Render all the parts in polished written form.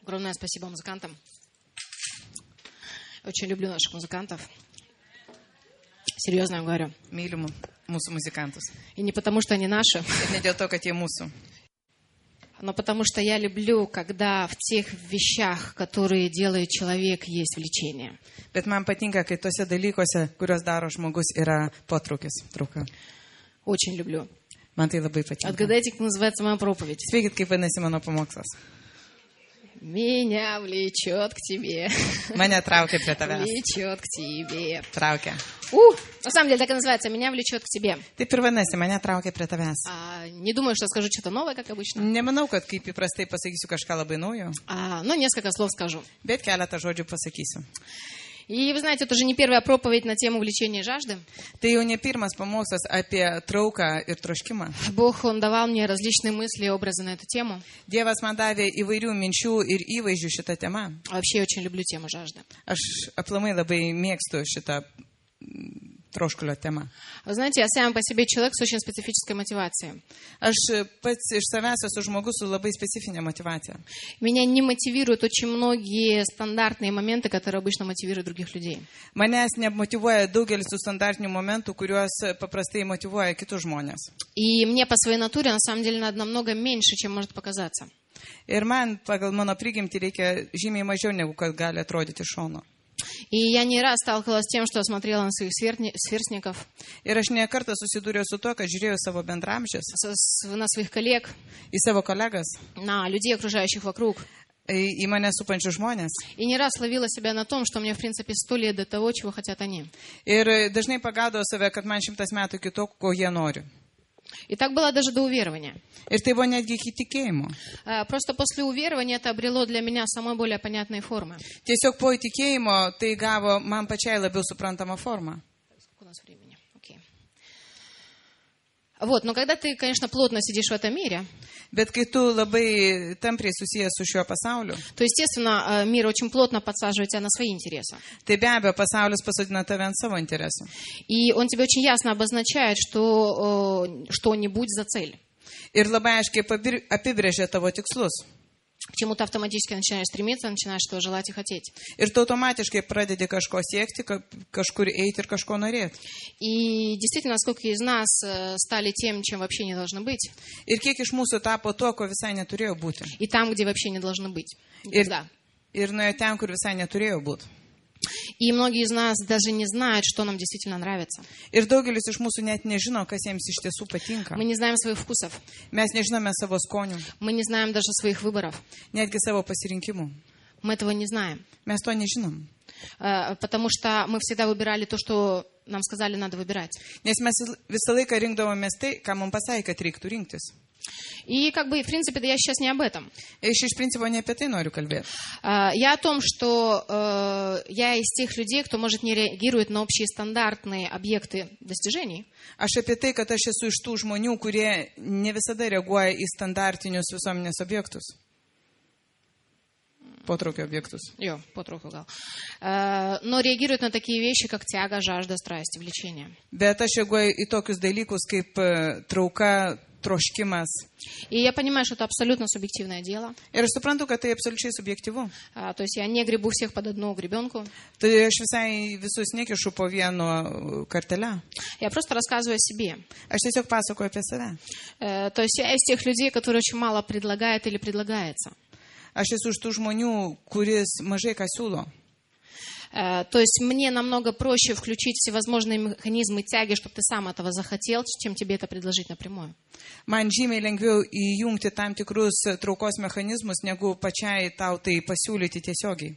Огромное спасибо музыкантам. Очень люблю наших музыкантов. Серьезно я говорю. Myliu mūsų muzikantus. И не потому, что они наши, Ir ne dėl to, kad jie mūsų, но потому, что я люблю, когда в тех вещах, которые делает человек, есть влечение. bet man patinka, kai tose dalykuose, kuriuos daro žmogus, yra potraukis, trauka. Очень люблю. Man tai labai patinka. Отгадайте, как называется моя проповедь. Sveikit, kaip vadinasi mano pamokslas. Меня влечет к тебе. Mane traukia prie tavęs. Влечет к тебе. Traukia. На самом деле так и называется. Меня влечет к тебе. Taip ir vadinasi, mane traukia prie tavęs. Не думаю, что скажу что-то новое, как обычно. Nemanau, kad kaip įprastai pasakysiu kažką labai naujo, Но несколько слов скажу. bet keletą žodžių pasakysiu. И вы знаете, это уже не первая проповедь на тему влечения и жажды. Tai jau ne pirmas pamokslas apie trauką ir troškimą. Бог, Он давал мне различные мысли и образы на эту тему. Dievas man davė įvairių minčių ir įvaizdžių šitą temą. Вообще я очень люблю тему жажды. Aš aplamai labai mėgstu šitą troškulio temą. Вы знаете, я сам по себе человек с очень специфической мотивацией. Aš pats iš savęs esu žmogus su labai specifinė motyvacija. Меня не мотивируют очень многие стандартные моменты, которые обычно мотивируют других людей. Manęs nemotyvuoja daugelis tų standartinių momentų, kuriuos paprastai motyvuoja kitus žmonės. И мне по своей натуре, на самом деле, надо намного меньше, чем может показаться. Ir man pagal mano prigimtį reikia žymiai mažiau, negu kad gali atrodyti iš šono. И я не раз сталкивалась с тем, что смотрела на своих сверстников, Ir aš ne kartą susidūriau su to, kad žiūrėjau savo bendramžius, на своих коллег, į savo kolegas, на людей, окружающих вокруг. į mane supančius žmonės. И не раз ловила себя на том, что мне, в принципе, 100 лет до того, чего хотят они. Ir dažnai pagaudavau save, kad man 100 metų iki to, ko jie nori. И так было даже до уверования. Ir tai buvo netgi iki tikėjimo. Просто после уверования это обрело для меня самой более понятные формы. Tiesiog po įtikėjimo tai gavo man pačiai labiau suprantamą formą. Сколько у нас времени? Окей. Вот, но когда ты, конечно, плотно сидишь в этом мире, Bet kai tu labai tampriai susijęs su šiuo pasauliu, то, естественно, мир очень плотно подсаживает тебя на свои интересы. tai be abejo pasaulis pasodina tave ant savo interesų. И он тебе очень ясно обозначает, что-нибудь за цель. Ir labai aiškiai apibrėžia tavo tikslus. К чему-то автоматически начинаешь стремиться, начинаешь что желать и хотеть. Ir tu automatiškai pradedi kažko siekti, kažkur eiti ir kažko norėti. И действительно, сколько из нас стали тем, чем вообще не должно быть. Ir kiek iš mūsų tapo tuo, ko visai neturėjo būti. И там, где вообще не должно быть. Никогда. Ir nuėjo ten, kur visai neturėjo būti. И многие из нас даже не знают, что нам действительно нравится. Ir daugelis iš mūsų net nežino, kas jiems iš tiesų patinka. Мы не знаем своих вкусов. Mes nežinome savo skonių, Мы не знаем даже своих выборов. netgi savo pasirinkimų. Мы этого не знаем. Mes to nežinom. Потому что мы всегда выбирали то, что нам сказали, надо выбирать. Nes mes visą laiką rinkdavomės tai, ką mums pasakė, kad reiktų rinktis. И как бы, в принципе, да я сейчас не об этом. Aš iš principo ne apie tai noriu kalbėti. Я о том, что я из тех людей, кто, может, не реагирует на общие стандартные объекты достижений. Aš apie tai, kad aš esu iš tų žmonių, kurie ne visada reaguoja į standartinius visuomenės objektus. Potraukio objektus. Потрогал. Но реагирует на такие вещи, как тяга, жажда, страсть, влечение. Bet aš reaguoju į tokius dalykus kaip trauka, troškimas. И я понимаю, что это абсолютно субъективное дело. Ir aš suprantu, kad tai absoliučiai subjektyvu. То есть я не гребу всех под одну гребенку. Tai aš visai visus nekišu po vienu kartelę. Я просто рассказываю о себе. Aš tiesiog pasakoju apie save. То есть я из тех людей, которые очень мало предлагают или предлагается. Aš esu iš tų žmonių, kuris mažai ką siūlo. То есть мне намного проще включить всевозможные механизмы тяги, чтобы ты сам этого захотел, чем тебе это предложить напрямую. Man žymiai lengviau įjungti tam tikrus traukos mechanizmus, negu pačiai tau tai pasiūlyti tiesiogiai.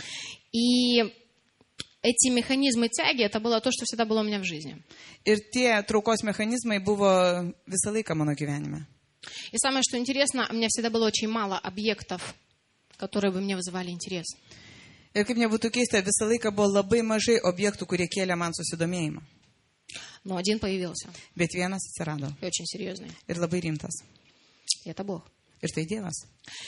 И эти механизмы тяги, это было то, что всегда было у меня в жизни. Ir tie traukos mechanizmai buvo visą laiką mano gyvenime. И самое, что интересно, у меня всегда было очень мало объектов, которые бы мне вызывали интерес. Ir kaip nebūtų keista, visą laiką buvo labai mažai objektų, kurie kėlė man susidomėjimą. Но один появился. Bet vienas atsirado. И очень серьезный. Ir labai rimtas. И это Бог. Ir tai Dievas.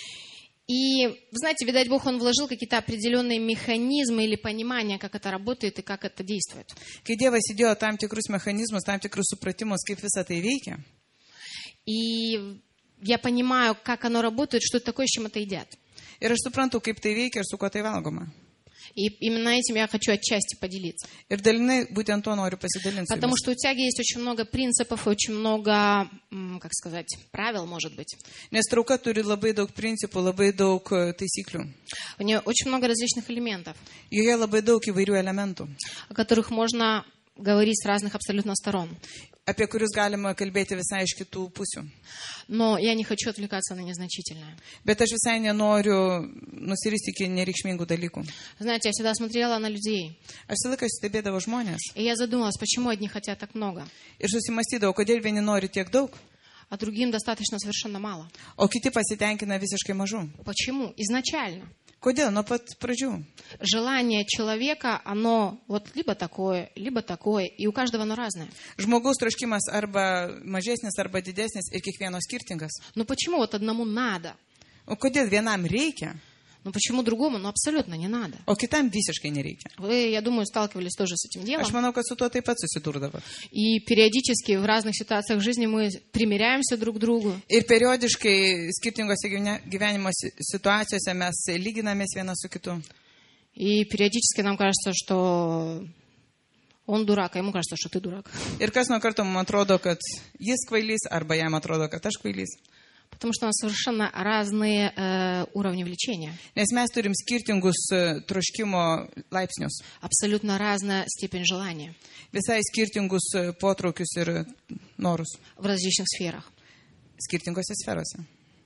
И, вы знаете, видать, Бог, Он вложил какие-то определенные механизмы или понимание, как это работает и как это действует. Kai Dievas įdėjo tam tikrus mechanizmus, tam tikrus supratimus, kaip visą tai veikia. И я понимаю, как оно работает, что это такое, с чем это едят. Ir aš suprantu, kaip tai veikia ir su kuo tai valgoma. И именно этим я хочу отчасти поделиться. Ir dalinai būtent to noriu pasidalinti. Потому что у тяги есть очень много принципов, очень много, как сказать, правил, может быть. Nes trauka turi labai daug principų, labai daug taisyklių. У нее очень много различных элементов, Joje labai daug įvairių elementų, о которых можно говорить с разных абсолютно сторон. apie kurius galima kalbėti visai iš kitų pusių. Но я не хочу отвлекаться на незначительное. Bet aš visai nenoriu nusiristi iki nereikšmingų dalykų. Знаете, я всегда смотрела на людей, Aš visą laiką stebėdavau žmonės и я задумалась, почему одни хотят так много, ir susimastydavau, kodėl vieni nori tiek daug, а другим достаточно совершенно мало. o kiti pasitenkina visiškai mažu. Почему? Изначально. Kodėl? Nuo pat pradžių. Желание человека, оно вот либо такое, и у каждого оно разное. Žmogaus troškimas arba mažesnis, arba didesnis ir kiekvieno skirtingas. Но почему вот одному надо? O kodėl vienam reikia, Ну почему другому? Ну абсолютно не надо. o kitam visiškai nereikia? Вы, я думаю, сталкивались тоже с этим делом. Aš manau, kad su tuo taip pat susidurdavo. И периодически в разных ситуациях жизни мы примиряемся друг к другу. Ir periodiškai skirtingose gyvenimo situacijose mes lyginamės vienas su kitu. И периодически нам кажется, что он дурак, а ему кажется, что ты дурак. Ir kas nuo karto mums atrodo, kad jis kvailys, arba jam atrodo, kad aš kvailys. Потому что у нас совершенно разные уровни влечения. Nes mes turim skirtingus troškimo laipsnius. Абсолютно разная степень желания Visai skirtingus potraukius ir norus. в различных сферах. Skirtingose sferose.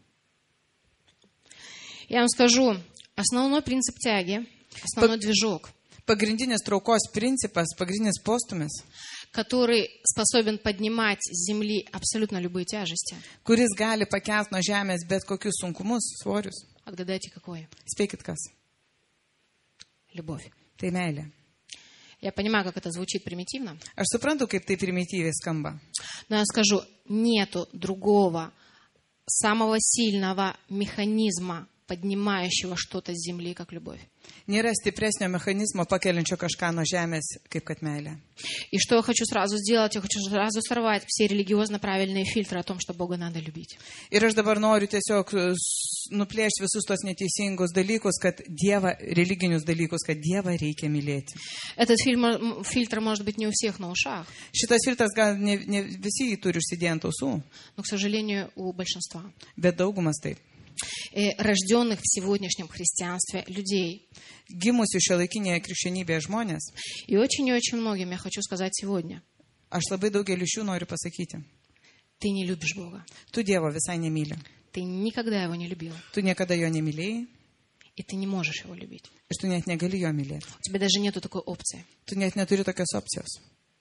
Я вам скажу, основной принцип тяги, основной движок, Pagrindinis traukos principas, pagrindinis postumis, который способен поднимать с земли абсолютно любые тяжести. kuris gali pakelt nuo žemės bet kokius sunkumus, svorius. Отгадайте, какой? Spėkit kas. Любовь. Tai meilė. Я понимаю, как это звучит примитивно, Aš suprantu, kaip tai primityviai skamba. но я скажу, нету другого самого сильного механизма, поднимающего что-то с земли, как любовь. Nėra stipresnio mechanizmo pakeliančio kažką nuo žemės, kaip kad meilė. И что я хочу сразу сделать? Я хочу сразу сорвать все религиозно правильные фильтры о том, что Бога надо любить. Ir aš dabar noriu tiesiog nuplėšti visus tos neteisingus dalykus, kad Dievą, religinius dalykus, kad Dievą reikia mylėti. Этот фильтр может быть не у всех на ушах, Šitas filtras gal ne visi jį turi užsidėję ant ausų, но, к сожалению, у большинства. bet daugumas taip. Рожденных в сегодняшнем христианстве людей. Gimusių šiuolaikinėje krikščionybėje žmonės, И очень многим я хочу сказать сегодня. aš labai daugeliu šių noriu pasakyti. Ты не любишь Бога. Tu Dievo visai nemyli. Ты никогда Его не любил. Tu niekada jo nemylėjai И ты не можешь Его любить. ir tu net negali jo mylėti. У тебя даже нету такой опции. Tu net neturi tokios opcijos.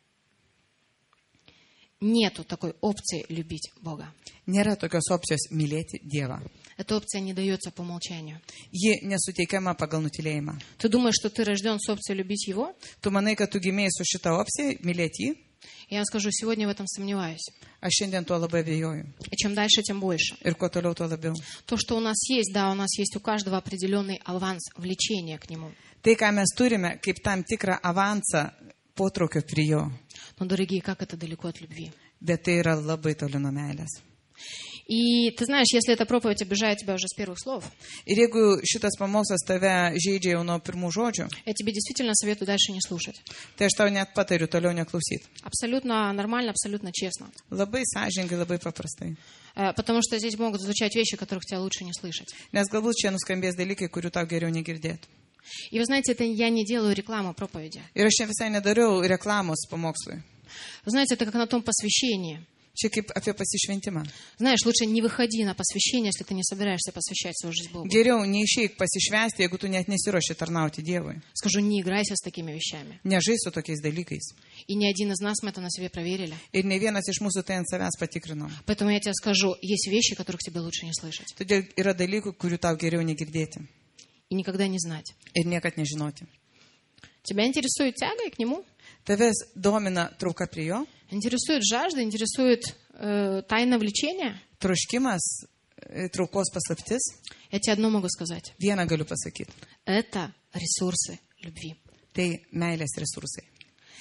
Нету такой опции любить Бога. Nėra tokios opcijos mylėti Dievą. Эта опция не дается по умолчанию. Ji nesuteikiama pagal nutilėjimą. Ты думаешь, что ты рожден с опцией любить Его? Tu manai, kad tu gimėjai su šita opcija mylėti jį? Я вам скажу, сегодня в этом сомневаюсь. Aš šiandien tuo labai abejoju. И чем дальше, тем больше. Ir kuo toliau, tuo labiau. То, что у нас есть, да, у нас есть у каждого определенный аванс влечения к Нему. Tai, ką mes turime, kaip tam tikrą avansą potraukio prie jo. Но, дорогие, как это далеко от любви. Bet tai yra labai toli nuo meilės. И ты знаешь, если эта проповедь обижает тебя уже с первых слов, Ir jeigu šitas pamokslas tave žaidžia jau nuo pirmų žodžių, я тебе действительно советую дальше не слушать. tai aš tau net patariu toliau neklausyti. Абсолютно нормально, абсолютно честно. Labai sąžiningai, labai paprastai. Потому что здесь могут звучать вещи, которых тебе лучше не слышать. Nes galbūt čia nuskambės dalykai, kurių tau geriau negirdėti. И вы знаете, это я не делаю рекламу проповеди. Ir aš čia visai nedariau reklamos pamokslui. Вы знаете, это как на том посвящении. Čia kaip apie pasišventimą. Знаешь, лучше не выходи на посвящение, если ты не собираешься посвящать свою жизнь Богу. Geriau neišeik pasišvęsti, jeigu tu net nesiruoši tarnauti Dievui. Скажу, не играйся с такими вещами. Nežai su tokiais dalykais. И ни один из нас мы это на себе проверили. Ir ne vienas iš mūsų tai ant savęs patikrinom. Поэтому я тебе скажу, есть вещи, которых тебе лучше не слышать. Todėl yra dalykų, kurių tau geriau negirdėti. И никогда не знать. Ir niekad nežinoti. Тебя интересует тяга к Нему? Tavęs domina trauka prie jo, Интересует жажда, интересует тайна влечения? troškimas, traukos paslaptis. Я тебе одно могу сказать. Vieną galiu pasakyti. Это ресурсы любви. Tai meilės resursai.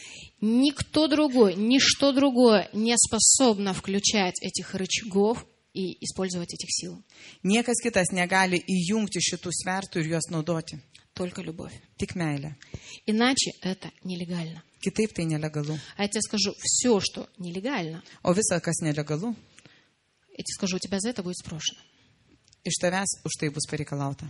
Никто другой, ничто другое не способно включать этих рычагов и использовать этих сил. Niekas kitas negali įjungti šitų svertų ir juos naudoti. Только любовь. Tik meilė. Иначе это нелегально. Kitaip tai nelegalu. А я тебе скажу, все, что нелегально, O visa, kas nelegalu, я тебе скажу, у тебя за это будет спрошено. iš tavęs už tai bus pareikalauta.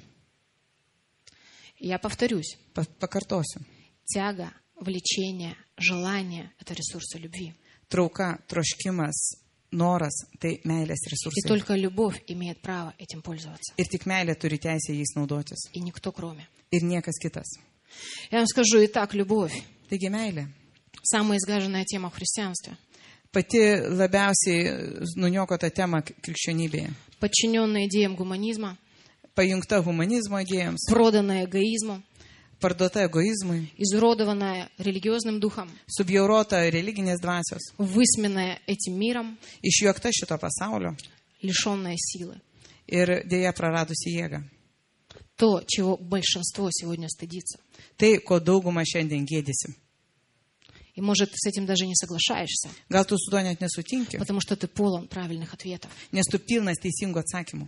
Я повторюсь, Pakartosiu. тяга, влечение, желание – это ресурсы любви. Trauka, troškimas, noras – tai meilės И resursai. только любовь имеет право этим пользоваться. Ir tik meilė turi teisę jais naudotis. И никто кроме. Ir niekas kitas. Я вам скажу, итак, любовь Taigi meilė. – самая изгаженная тема в христианстве. Pati labiausiai nuniokota tema krikščionybėje. Подчиненная идеям гуманизма, Pajungta humanizmo idėjams, проданная эгоизму, parduota egoizmui, изуродованная религиозным духом, subjaurota religinės dvasios, высмеянная этим миром, išjuokta šito pasaulio лишенная силы. ir dėja praradusi jėgą. То, чего большинство сегодня стыдится. Tai, ko dauguma šiandien gėdisi. И, может, ты с этим даже не соглашаешься, Gal tu su tuo net nesutinki, потому что ты полон правильных ответов. nes tu pilnas teisingų atsakymų.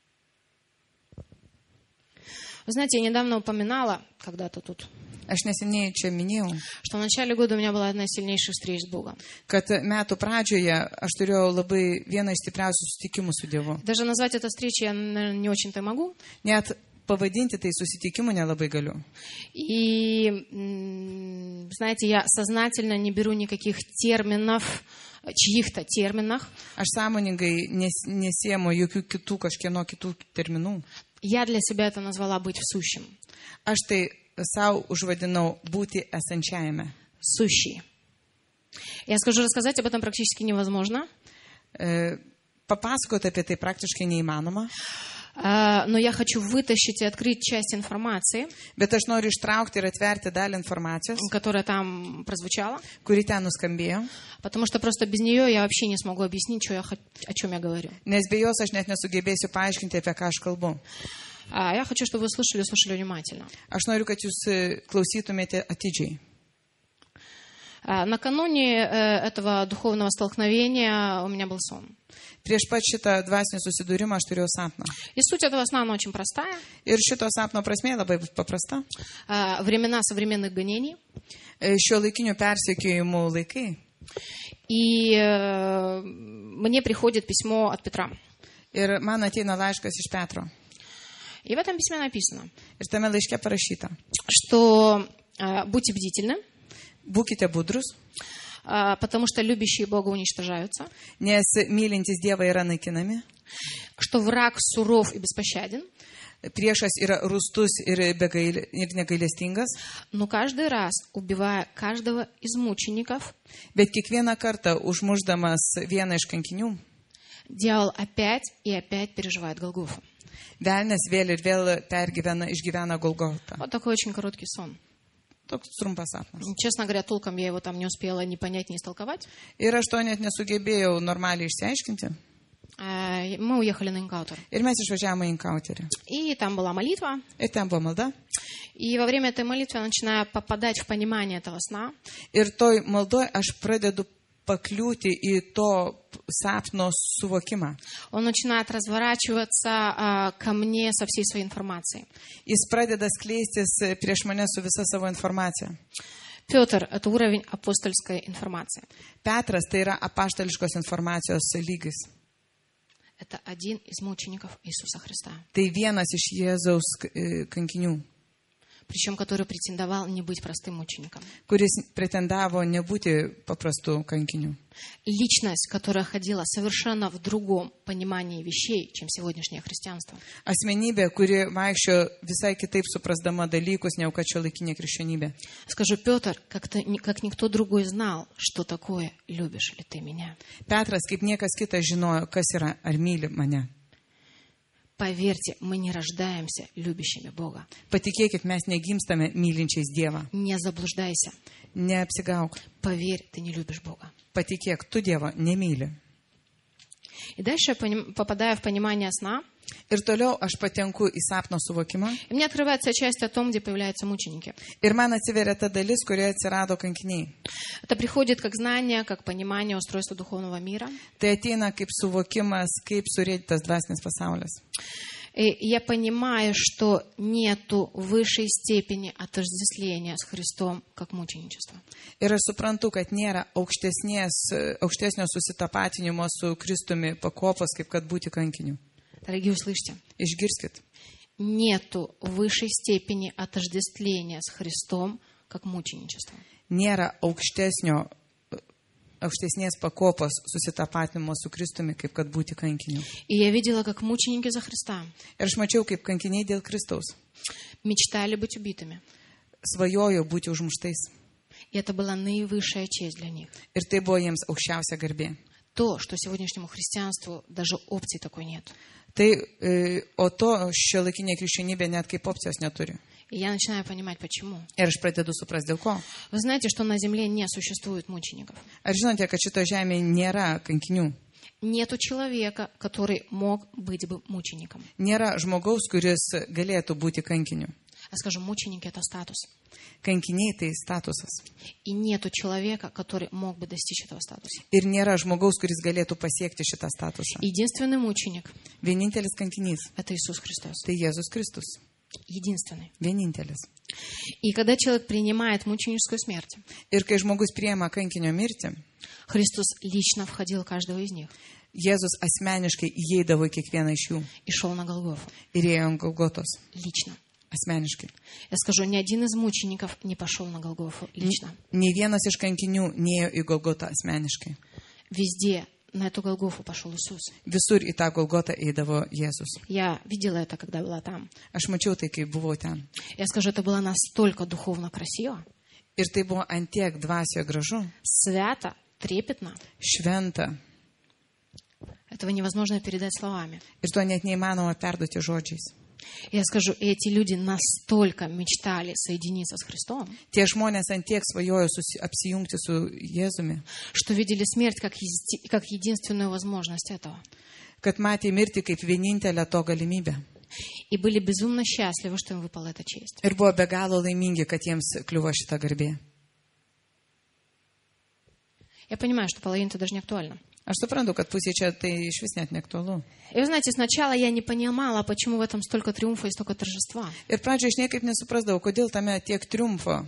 Вы знаете, я недавно упоминала, когда-то тут, Aš neseniai čia minėjau, что в начале года у меня была одна из сильнейших встреч с Богом. kad metų pradžioje aš turėjau labai vieną iš stipriausių susitikimų su Dievu. Даже назвать это встречей я, наверное, не очень-то могу. Net pavadinti tai susitikimu nelabai galiu. И, знаете, я сознательно не беру никаких терминов, чьих-то терминах. Aš sąmoningai nesiemu jokių kitų, kažkieno kitų terminų. Я для себя это назвала быть в сущем. Aš tai savo užvadinau būti esančiajame. Сущий. Я скажу, рассказать об этом практически невозможно. Papasakoti apie tai praktiškai neįmanoma, Но я хочу вытащить и открыть часть информации, bet aš noriu ištraukti ir atverti dalį informacijos, которая там прозвучала, kuri ten nuskambėjo, потому что просто без нее я вообще не смогу объяснить, о чем я говорю. nes be jos aš net nesugebėsiu paaiškinti, apie ką aš kalbu. Я хочу, чтобы вы слушали внимательно. Aš noriu, kad jūs klausytumėte atidžiai. Накануне этого духовного столкновения у меня был сон. Prieš pat šitą dvasinį susidūrimą aš turėjau sapną. И суть этого сна, она очень простая. Ir šito sapno prasmė labai paprasta. Времена современных гонений. Šio laikinių persekiojimų laikai. И мне приходит письмо от Петра. Ir man ateina laiškas iš Petro. И в этом письме написано, Ir tame laiške parašyta. что будьте бдительны, Būkite budrus, потому что любящие Бога уничтожаются, nes mylintys Dievą yra naikinami. что враг суров и беспощаден, Priešas yra rūstus ir negailestingas. но каждый раз, убивая каждого из мучеников, Bet kiekvieną kartą užmušdamas vieną iš kankinių, дьявол опять и опять переживает Голгофу. velnias vėl ir vėl išgyvena Golgotą. Вот такой очень короткий сон. Toks trumpas sapnas. Честно говоря, толком я его там не успела ни понять, ни истолковать. Ir aš to net nesugebėjau normaliai išsiaiškinti. Мы уехали на инкаутер. Ir mes išvažiavome į Inkauterį. И там была молитва. Ir ten buvo malda. И во время этой молитвы я начинаю попадать в понимание этого сна. Ir toj maldoj aš pradedu pakliūti į to sapno suvokimą. Он начинает разворачиваться ко мне со всей своей информацией. Jis pradeda skleistis prieš mane su visa savo informacija. Петр – это уровень апостольской информации. Petras tai yra apaštališkos informacijos lygis. Это один из мучеников Иисуса Христа. Tai vienas iš Jėzaus kankinių, Причем, который претендовал не быть простым мучеником. kuris pretendavo nebūti paprastu kankiniu. Личность, которая ходила совершенно в другом понимании вещей, чем сегодняшнее христианство. Asmenybė, kuri vaikščio visai kitaip suprasdama dalykus, negu kad šiuolaikinė krikščionybė. Скажу, Петр, как никто другой знал, что такое «любишь ли ты меня». Petras, kaip niekas kitas žinojo, kas yra, ar myli mane. Поверьте, мы не рождаемся любящими Бога. Patikėkit, mes negimstame mylinčiais Dievą. Не заблуждайся. Neapsigauk. Поверь, ты не любишь Бога. Patikėk, tu Dievo nemyli. И дальше я попадаю в понимание сна. Ir toliau aš patenku į sapno suvokimą. И мне открывается часть о том, где появляются мученики. Ir man atsiveria ta dalis, kurioje atsirado kankiniai. Это приходит как знание, как понимание устройства духовного мира. Tai ateina kaip suvokimas, kaip surėdytas dvasinis pasaulis. И я понимаю, что нету высшей степени отождествления с Христом, как мученичество. Ir aš suprantu, kad nėra aukštesnio susitapatinimo su Kristumi pakopos, kaip kad būti kankiniu. Дорогие, услышьте. Išgirskit. Нету высшей степени отождествления с Христом, как мученичество. Nėra aukštesnės pakopos susitapatinimo su Kristumi, kaip kad būti kankiniu. И я видела, как мученики за Христа Ir aš mačiau, kaip kankiniai dėl Kristaus мечтали быть убитыми. svajojo būti užmuštais. И это была наивысшая честь для них. Ir tai buvo jiems aukščiausia garbė. То, что сегодняшнему христианству даже опции такой нет. O to šiuolaikinė krikščionybė net kaip opcijos neturi. И я начинаю понимать, почему. Ir aš pradedu suprasti, dėl ko. Вы знаете, что на земле не существует мучеников. Ar žinote, kad šito žemėje nėra kankinių? Нету человека, который мог быть бы мучеником. Nėra žmogaus, kuris galėtų būti kankiniu. Я скажу, мученики — это статус. Kankiniai tai statusas. И нету человека, который мог бы достичь этого статуса. Ir nėra žmogaus, kuris galėtų pasiekti šitą statusą. Единственный мученик Vienintelis kankinys — это Иисус Христос. tai Jėzus Kristus. Единственный. Vienintelis. И когда человек принимает мученическую смерть, Ir kai žmogus priema kankinio mirtį, Христос лично входил в каждого из них Jėzus asmeniškai įeidavo į kiekvieną iš jų и шел на Голгофу. ir ėjo ant Golgotos. Лично. Asmeniškai. Я скажу, ни один из мучеников не пошел на Голгофу лично. Nei vienas iš kankinių nėjo į Golgotą asmeniškai. Везде на эту Голгофу пошел Иисус. Visur į tą Golgotą eidavo Jėzus. Я видела это, когда была там. Aš mačiau tai, kai buvau ten. Я скажу, это было настолько духовно красиво, Ir tai buvo antiek dvasioje gražu, свято, трепетно. šventa. Этого невозможно передать словами. Ir to net neįmanoma perduoti žodžiais. Я скажу, эти люди настолько мечтали соединиться с Христом, Tie žmonės antiek svajojo apsijungti su Jėzumi, что видели смерть как единственную возможность этого. kad matė mirtį kaip vienintelę to galimybę. И были безумно счастливы, что им выпала эта честь. Ir buvo be galo laimingi, kad jiems kliuvo šitą garbė. Я понимаю, что половина это даже не актуально. Aš suprantu, kad pusė čia tai iš vis net neaktualu. И вы знаете, сначала я не понимала, почему в этом столько триумфа и столько торжества. Ir pradžioje aš niekaip nesuprasdavau, kodėl tame tiek triumfo,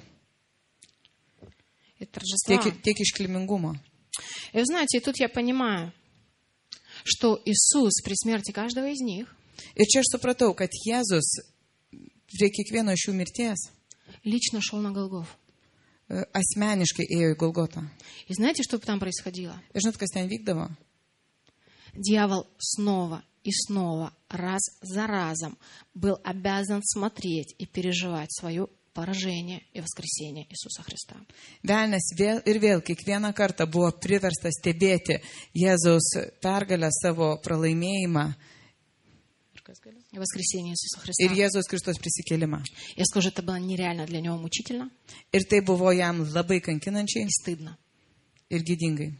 И торжества. tiek iškilmingumo. И вы знаете, и тут я понимаю, что Иисус при смерти каждого из них Ir čia aš supratau, kad Jėzus prie kiekvieno iš jų mirties лично шел на Голгофу. asmeniškai ėjo į Golgotą. И знаете, что там происходило? Ir žinot, kas ten vykdavo? Дьявол снова и снова, раз за разом, был обязан смотреть и переживать свое поражение и воскресение Иисуса Христа. Velnes vėl ir vėl kiekvieną kartą buvo priverstas stebėti Jėzaus pergalę, savo pralaimėjimą И воскресение Иисуса ir Христа. Jėzaus Kristos prisikėlimą. Я скажу, это было нереально для него мучительно Ir tai buvo jam labai kankinančiai и стыдно. ir gėdingai.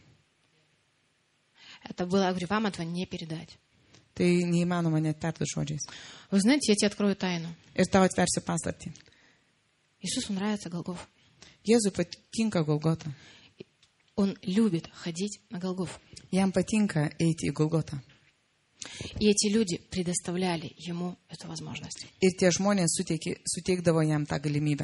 Это было, я говорю, вам этого не передать. Tai neįmanoma net perduoti žodžiais. Вы знаете, я тебе открою тайну. Ir tau atversiu paslaptį. Иисусу нравится Голгофа. Jėzui patinka Golgota. Он любит ходить на Голгофу. Jam patinka eiti į Golgotą. И эти люди предоставляли ему эту возможность. Ir tie žmonės suteikdavo jam tą galimybę.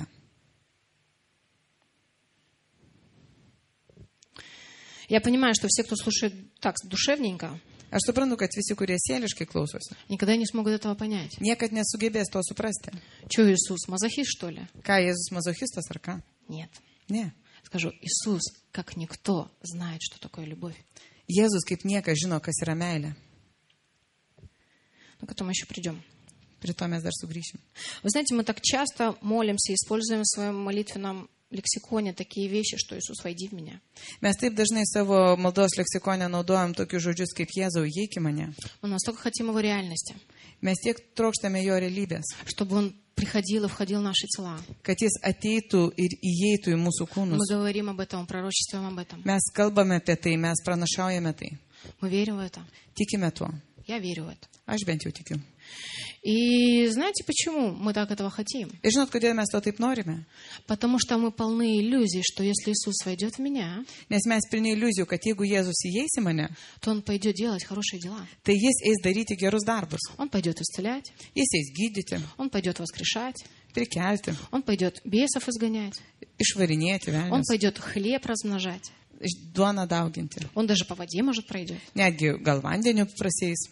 Я понимаю, что все, кто слушает так душевненько, Aš suprantu, kad visi, kurie sieliškai klausosi, никогда не смогут этого понять. niekad nesugebės to suprasti. Что Иисус, мазохист, что ли? Ką, Jėzus mazochistas ar ką? Нет. Ne. Скажу, Иисус, как никто, знает, что такое любовь. Jėzus kaip niekas žino, kas yra meilė. Но к этому еще придем. Prie to mes dar sugrįšim. Вы знаете, мы так часто молимся и используем в своем молитвенном лексиконе такие вещи, что Иисус, войди в меня. Mes taip dažnai savo maldos leksikone naudojam tokius žodžius kaip Jėzau, įeik į mane. Мы настолько хотим Его реальности, Mes tiek trokštame jo realybės, чтобы Он приходил и входил в наши тела. kad jis ateitų ir įeitų į mūsų Мы kūnus. говорим об этом, пророчествуем об этом. Mes kalbame apie tai, mes pranašaujame tai, Мы верим в это. tikime tuo. Я верю в это. Aš bent jau tikiu. И знаете, почему мы так этого хотим? Ir žinot, kodėl mes to taip norime? Потому что мы полны иллюзий, что если Иисус войдет в меня, Nes mes pilni iliuzijų, kad jeigu Jėzus įeis į mane, то Он пойдет делать хорошие дела. tai Jis eis daryti gerus darbus. Он пойдет исцелять, Jis eis gydyti, Он пойдет воскрешать, prikelti, Он пойдет бесов изгонять, išvarinėti Он velnius, пойдет хлеб размножать, duoną dauginti. Он даже по воде, может, пройдет. Netgi gal vandeniu praseis.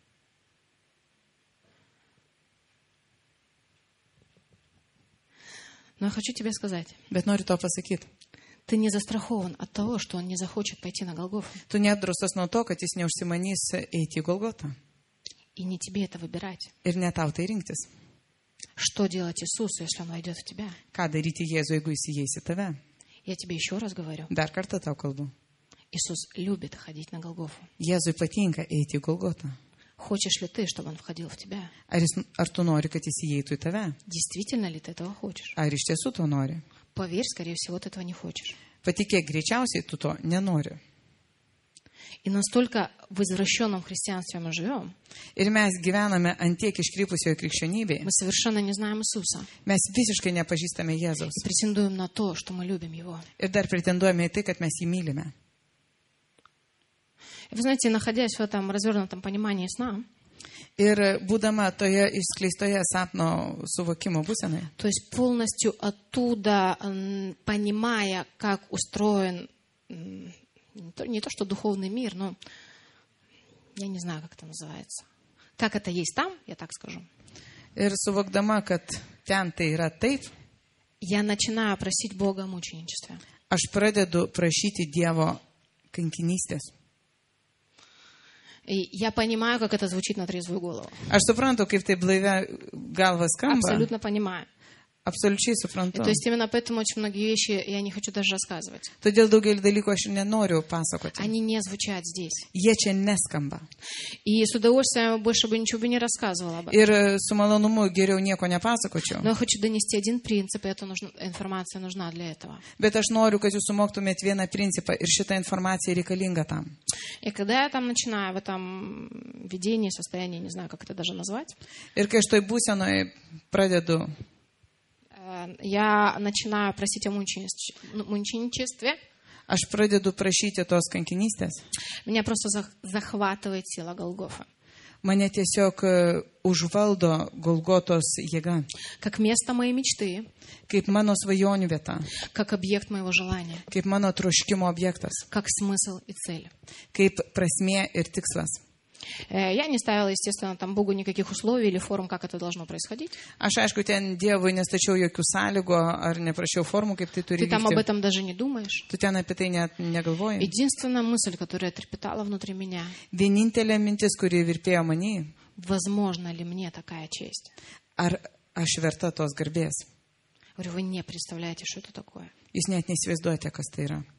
Но я хочу тебе сказать, Bet noriu to pasakyti. ты не застрахован от того, что Он не захочет пойти на Голгофу. Tu neapdraustas nuo to, kad Jis neužsimanys eiti į Golgotą. И не тебе это выбирать. Ir ne tau tai rinktis. Что делать Иисусу, если Он войдет в тебя? Ką daryti Jėzui, jeigu Jis įeis į tave? Я тебе еще раз говорю. Dar kartą tau kalbu. Иисус любит ходить на Голгофу. Jėzui patinka eiti į Golgotą. Хочешь ли ты, чтобы Он входил в тебя? Ar tu nori, kad Jis įeitų į tave? Действительно ли ты этого хочешь? Ar iš tiesų to nori? Поверь, скорее всего, ты этого не хочешь. Patikėk, greičiausiai tu to nenori. И настолько в извращенном христианстве мы живем, Ir mes gyvename ant tiek iškrypusioje krikščionybėje. мы совершенно не знаем Иисуса Mes visiškai nepažįstame Jėzaus. и претендуем на то, что мы любим Его. Ir dar pretenduojame į tai, kad mes jį mylime. И вы знаете, находясь в этом развернутом понимании сна, Ir būdama toje išskleistoje sapno suvokimo būsenai, то есть полностью оттуда, понимая, как устроен не то что духовный мир, но я не знаю, как это называется. Как это есть там, я так скажу. ir suvokdama, kad ten tai yra taip, Я начинаю просить Бога о мученичестве. aš pradedu prašyti Dievo kankinystės. И я понимаю, как это звучит на трезвую голову. Aš suprantu, kaip tai blaivia galva skamba. Абсолютно понимаю. Absoliučiai suprantu. То есть именно поэтому очень многие вещи я не хочу даже рассказывать. Todėl daugelį dalykų aš ir nenoriu pasakoti. Они не звучат здесь. Jie čia neskamba. И с удовольствием больше бы ничего бы не рассказывала об этом. Ir su malonumu geriau nieko nepasakočiau. Но я хочу донести один принцип, и эта информация нужна для этого. Bet aš noriu, kad jūs sumoktumėt vieną principą ir šitą informaciją reikalinga tam. И когда я там начинаю в этом видении, состоянии, не знаю, как это даже назвать, Ir kai aš toj būsenoje pradedu, я начинаю просить о мученичестве, aš pradedu prašyti tos kankinystės, меня просто захватывает сила Голгофы. mane tiesiog užvaldo Golgotos jėga, Как место моей мечты, kaip mano svajonių vieta, как объект моего желания, kaip mano troškimo objektas, как смысл и цель. kaip prasmė ir tikslas. Я не ставила, естественно, там Богу никаких условий или форм, как это должно происходить. Aš, aišku, ten Dievui nestačiau jokių sąlygų ar neprašiau formų, kaip tai turi Ты там об vykti. этом даже не думаешь. Tu ten apie tai net negalvoji. Единственная мысль, которая трепетала внутри меня, Vienintelė mintis, kuri virpėjo manį, возможно ли мне такая честь? ar aš verta tos garbės. Говорю, вы не представляете, что это такое. Jūs net neįsivaizduojate, kas tai yra.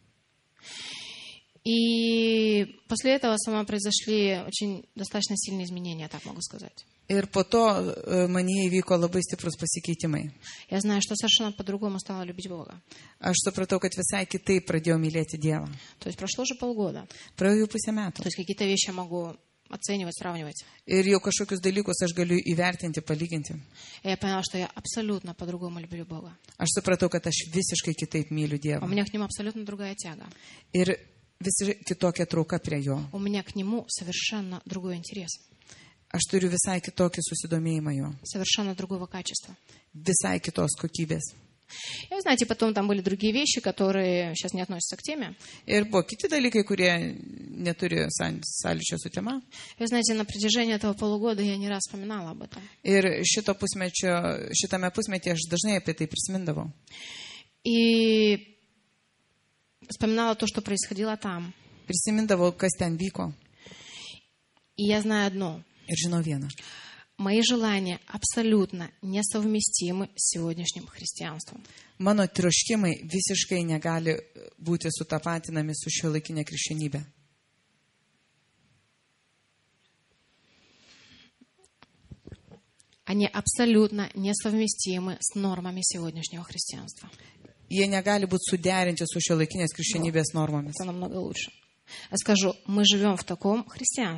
И после этого со мной произошли очень достаточно сильные изменения, так могу сказать. Ir po to manyje įvyko labai stiprus pasikeitimai. Я знаю, что совершенно по-другому стала любить Бога. Aš supratau, kad visai kitaip pradėjau mylėti Dievą. То есть прошло же полгода. Praėjo jau pusę metų. То есть какие-то вещи я могу оценивать, сравнивать. Ir jau kažkokius dalykus aš galiu įvertinti, palyginti. И я поняла, что я абсолютно по-другому люблю Бога. Aš supratau, kad aš visiškai kitaip myliu У Dievą. меня к Нему абсолютно другая тяга. Ir visiškai kitokia trauka prie Jo. У меня к Нему совершенно другой интерес. Aš turiu visai kitokį susidomėjimą Jo. Совершенно другого качества. Visai kitos kokybės. И вы знаете, потом там были другие вещи, которые сейчас не относятся к теме. Ir buvo kiti dalykai, kurie neturi sąlyčio su tema. Вы знаете, на протяжении этого полугода я не раз вспоминала об этом. Ir šitame pusmetyje aš dažnai apie tai prisimindavau. И вспоминала то, что происходило там. Prisimindavau, kas ten vyko. И я знаю одно. Ir žinau vieną. Мои желания абсолютно несовместимы с сегодняшним христианством. Mano troškimai visiškai negali būti sutapatinami su šiuolaikinė krikščionybė. Они абсолютно несовместимы с нормами сегодняшнего христианства. Jie negali būti suderinti su šiuolaikinės krikščionybės normomis. Это намного лучше. Я скажу, мы живем в таком христианстве,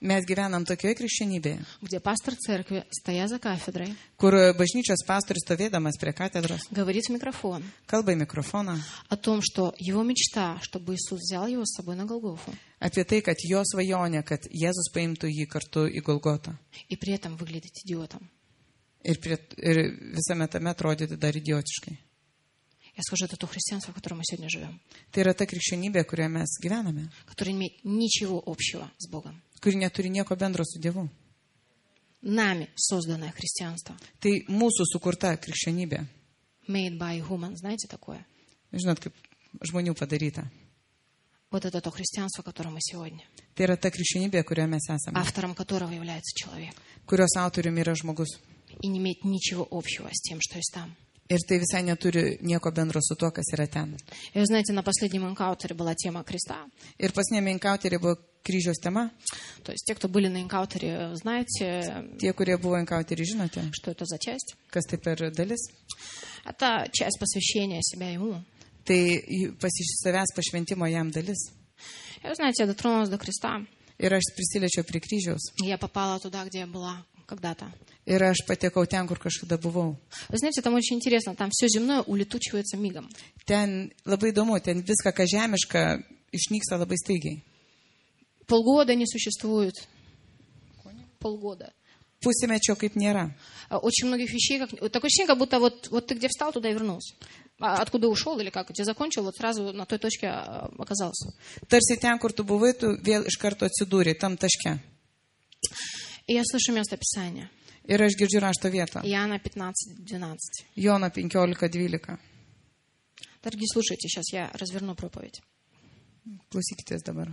Mes gyvenam tokioje krikščionybėje, где пастор церкви, стоя за кафедрой, kur bažnyčios pastorius stovėdamas prie katedros говорит в микрофон kalba į mikrofoną о том, что его мечта, чтобы Иисус взял его с собой на Голгофу, apie tai, kad jo svajonė, kad Jėzus paimtų jį kartu į Golgotą. и при этом выглядит идиотом. Ir visame tame atrodyti dar idiotiškai. Я скажу, это то христианство, в котором мы сегодня живем, Tai yra ta krikščionybė, kurioje mes gyvename, которое не имеет ничего общего с Богом. kuri neturi nieko bendro su Dievu. Нами созданное христианство. Tai mūsų sukurta krikščionybė. Made by human, знаете такое? Žinot, kaip žmonių padaryta. Вот это то христианство, в котором мы сегодня. Tai yra ta krikščionybė, kurioje mes esame, Автором которого является человек. kurios autoriumi yra žmogus. И не имеет ничего общего с тем, что есть там. Ir tai visai neturi nieko bendro su tuo, kas yra ten. И вы знаете, на последнем энкаунтере была тема креста. Ir pasnėme inkauterė buvo kryžiaus tema. То есть те, кто были на энкаунтере, знаете, Tie, kurie buvo inkauterį, žinote, что это за часть. kas tai per dalis. Это часть посвящения себя Ему. Tai savęs pašventimo jam dalis. И вы знаете, я дотронулась до креста. Ir aš prisiliečiau prie kryžiaus. И я попала туда, где я была когда-то. Ir aš patekau ten, kur kažkada buvau. Вы знаете, там очень интересно. Там все земное улетучивается мигом. Ten labai įdomu, ten viską, kas žemiška, išnyksta labai staigiai. Полгода не существует. Полгода. Pusėmečio kaip nėra. Очень многих вещей. Такое ощущение, как будто вот ты где встал, туда и вернулся. А откуда ушел или как? Где закончил, вот сразу на той точке оказался. Tarsi ten, kur tu buvai, tu vėl iš karto atsidūrė tam taške. И я слышу место Писания. Ir aš girdžiu rašto vietą. Иоанна 15:12. Jono 15:12. Дорогие, слушайте, сейчас я разверну проповедь. Klausykitės dabar.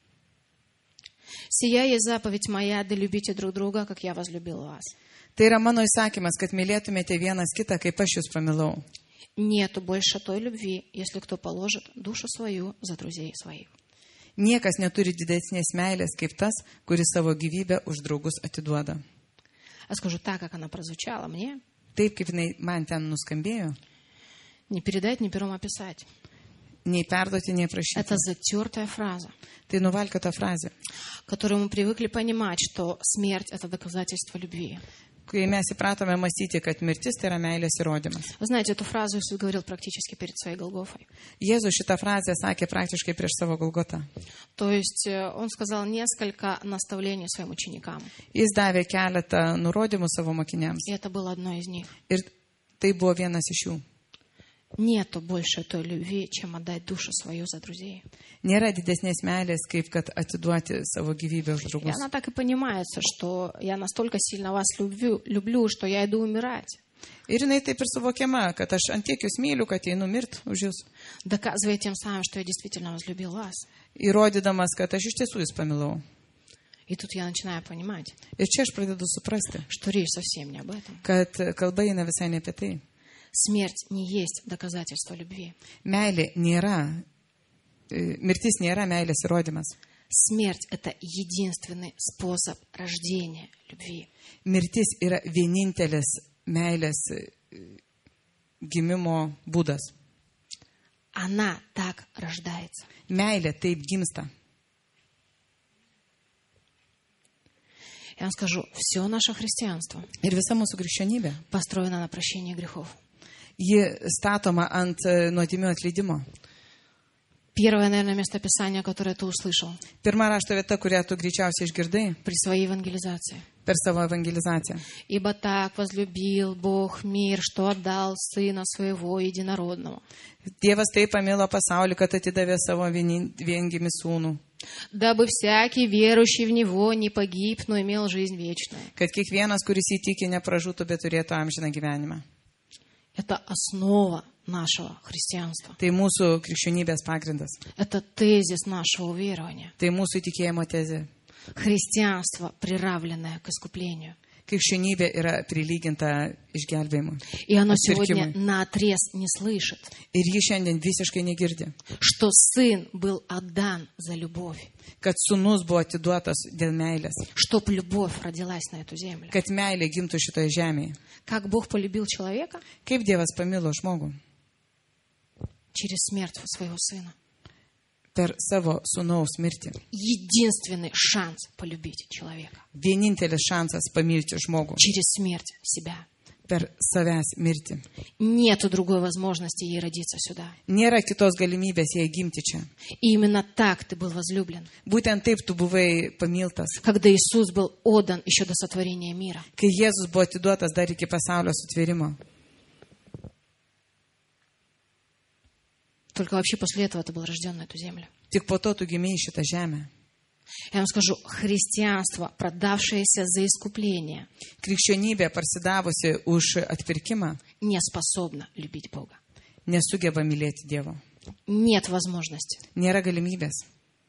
«Сия есть заповедь моя, да любите друг друга, как я возлюбил вас. Tai yra mano įsakymas, kad mylėtumėte vienas kitą, kaip aš jūs pamilau. Нету больше той любви, если кто положит душу свою за друзей своих». Niekas neturi didesnės meilės, kaip tas, kuris savo gyvybę už draugus atiduoda. Я скажу так, как она прозвучала мне, Taip, kaip jinai man ten nuskambėjo, не передать, ни пером описать. nei perduoti, nei prašyti. Это затертая фраза, Tai nuvalkiota frazė. которую мы привыкли понимать, что смерть – это доказательство любви. Kai mes įpratome mąstyti, kad mirtis tai yra meilės įrodymas. Вы знаете, эту фразу Иисус говорил практически перед своей Голгофой. Jėzus šitą frazę sakė praktiškai prieš savo Golgotą. То есть он сказал несколько наставлений своим ученикам. Jis davė keletą nurodymų savo mokiniams. И это было одно из них. Ir tai buvo vienas iš jų. Нету больше той любви, чем отдать душу свою за друзей. Nėra didesnės meilės, kaip kad atiduoti savo gyvybę už И draugus. она так и понимается, что я настолько сильно вас люблю, что я иду умирать. Ir jinai taip ir suvokiama, kad aš antiek jūs myliu, kad einu mirt už jūs. Доказывая тем самым, что я действительно возлюбил вас. Įrodydamas, kad aš iš tiesų jūs pamilau. И тут я начинаю понимать, Ir čia aš pradedu suprasti, что речь совсем не об этом. kad kalba eina visai ne apie tai. Смерть не есть доказательство любви. Meilė nėra, mirtis nėra meilės įrodymas. Смерть – это единственный способ рождения любви. Mirtis yra vienintelis meilės gimimo būdas. Она так рождается. Meilė taip gimsta. Я вам скажу, все наше христианство Ir visa mūsų krikščionybė, построено на прощении грехов. ji statoma ant nuodėmių atleidimo. Первое, наверное, местописание, которое ты услышал Pirma rašto vieta, kurią tu greičiausiai išgirdai при своей евангелизации. per savo evangelizaciją. «Ибо так возлюбил Бог мир, что отдал Сына Своего Единородного, Dievas taip pamilo pasaulį, kad atidavė savo viengimį sūnų, дабы всякий верующий в Него не погиб, но имел жизнь вечную». kad kiekvienas, kuris įtikė, nepražūtų, bet turėtų amžiną gyvenimą. Это основа нашего христианства. Tai mūsų krikščionybės pagrindas. Это тезис нашего уверования. Tai mūsų tikėjimo tezė. Христианство, приравленное к искуплению. Krikščionybė yra prilyginta išgelbėjimui. И оно сегодня наотрез не слышит, Ir ji šiandien visiškai negirdi, что Сын был отдан за любовь, kad sūnus buvo atiduotas dėl meilės, чтоб любовь родилась на эту землю. kad meilė gimtų šitoje žemėje. Как Бог полюбил человека? Kaip Dievas pamilo žmogų? Через смерть своего Сына. per savo sūnaus mirtį. Единственный шанс полюбить человека. Vienintelis šansas pamilti žmogų. Через смерть себя. Per savęs mirtį. Нету другой возможности ей родиться сюда. Nėra kitos galimybės jai gimti čia. И именно так ты был возлюблен. Būtent taip tu buvai pamiltas. Когда Иисус был отдан еще до сотворения мира. Kai Jėzus buvo atiduotas dar iki pasaulio sutvėrimo. Только вообще после этого ты был рожден на эту землю. Tik po to tu gimei į šitą žemę. Я вам скажу, христианство, продавшееся за искупление, Krikščionybė, parsidavusi už atpirkimą, не способно любить Бога. nesugeba mylėti Dievo. Нет возможности. Nėra galimybės.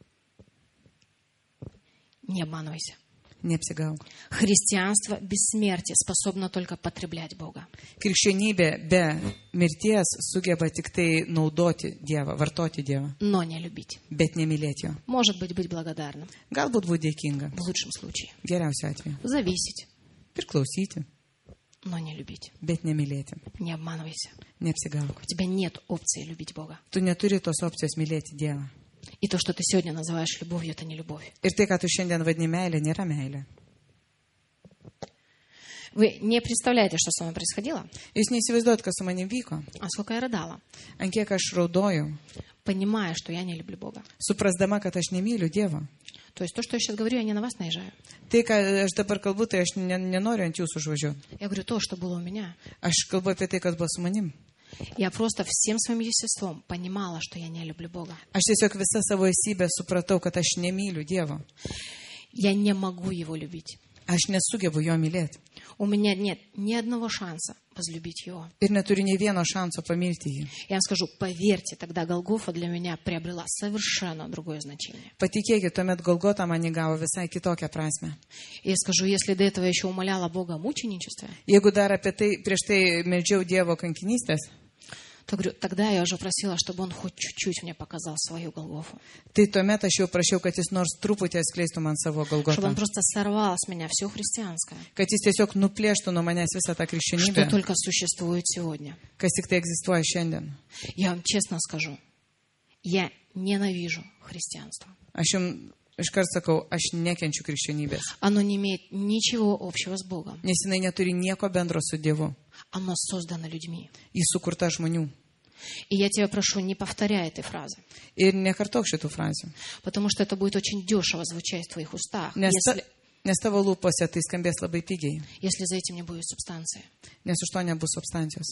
Не обманывайся. Neapsigauk. Христианство без смерти способно только потреблять Бога. Krikščionybė be mirties sugeba tik tai naudoti Dievą, vartoti Dievą, Но не любить. bet nemylėti Jo. Может быть благодарным. Galbūt būti dėkinga, В лучшем случае. geriausiu atveju. Зависеть. Priklausyti, Но не любить. bet nemylėti. Не обманывайся. Neapsigauk. У тебя нет опции любить Бога. Tu neturi tos opcijos mylėti Dievą. И то, что ты сегодня называешь любовью, это не любовь. Ir tai, ką tu šiandien vadini meilė, nėra meilė. Вы не представляете, что со мной происходило? Jūs neįsivaizduojat, kas su manim vyko. А сколько я рыдала, Ant kiek aš raudojau, понимая, что я не люблю Бога. suprasdama, kad aš nemyliu Dievo. То есть то, что я сейчас говорю, я не на вас наезжаю. Tai, ką aš dabar kalbu, tai aš nenoriu ant jūsų užvažiuoti. Я говорю то, что было у меня. Aš kalbu apie tai, kas buvo su manim. Я просто всем своим естеством понимала, что я не люблю Бога. Aš tiesiog visą savo esybę supratau, kad aš nemyliu Dievo. Я не могу Его любить. Aš nesugebu Jo mylėti. У меня нет ни одного шанса возлюбить Его. Ir neturiu nei vieno šanso pamilti jį. Я вам скажу, поверьте, тогда Голгофа для меня приобрела совершенно другое значение. Patikėkit, tuomet Golgota man įgavo visai kitokią prasme. И я скажу, если до этого я еще умоляла Бога о мученичестве, Jeigu dar apie tai prieš tai meldžiau Dievo kankinystės, то говорю, тогда я уже просила, чтобы Он хоть чуть-чуть мне показал свою Голгофу. tai tuomet aš jau prašiau, kad jis nors truputį atskleistų man savo Чтобы Golgotą. Он просто сорвал с меня все христианское, Kad jis tiesiog nuplėštų nuo manęs visą tą что krikščionybę, только существует сегодня. kas tik tai egzistuoja šiandien. Я вам честно скажу, я ненавижу христианство. Aš jums iškart sakau, aš nekenčiu krikščionybės, Оно не имеет ничего общего с Богом. nes jinai neturi nieko bendro su Dievu. Оно создано людьми. Jis sukurta žmonių. И я тебя прошу, не повторяй этой фразы, Ir nekartok šitų frazių. потому что это будет очень дешево звучать в твоих устах, Nes, nes tavo lūpose tai skambės labai pigiai, если за этим не будет субстанции. nes už to nebus substancijos.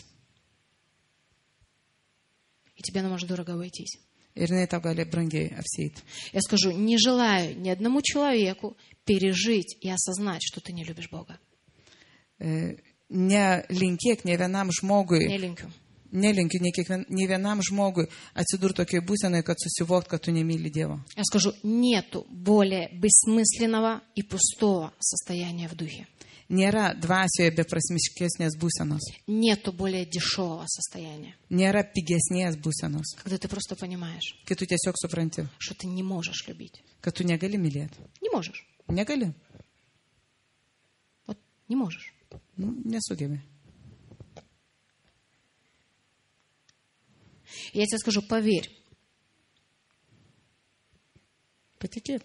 И тебе оно может дорого обойтись. Ir jinai tau gali brangiai apsėti. Я скажу, не желаю ни одному человеку пережить и осознать, что ты не любишь Бога. Nelinkėk ne vienam žmogui, Не линкю. nelinkiu nei vienam žmogui atsidurti tokiai būsenai, kad susivokt, kad tu nemyli Dievo. Я скажу, нету более бессмысленного и пустого состояния в духе. Nėra dvasioje beprasmiškesnės būsenos. Нету более дешевого состояния, Nėra pigesnės būsenos. когда ты просто понимаешь, Kai tu tiesiog supranti, что ты не можешь любить. kad tu negali mylėti. Не можешь. Negali. Вот не можешь. Nesugebi. Я тебе скажу, поверь, Patikėk.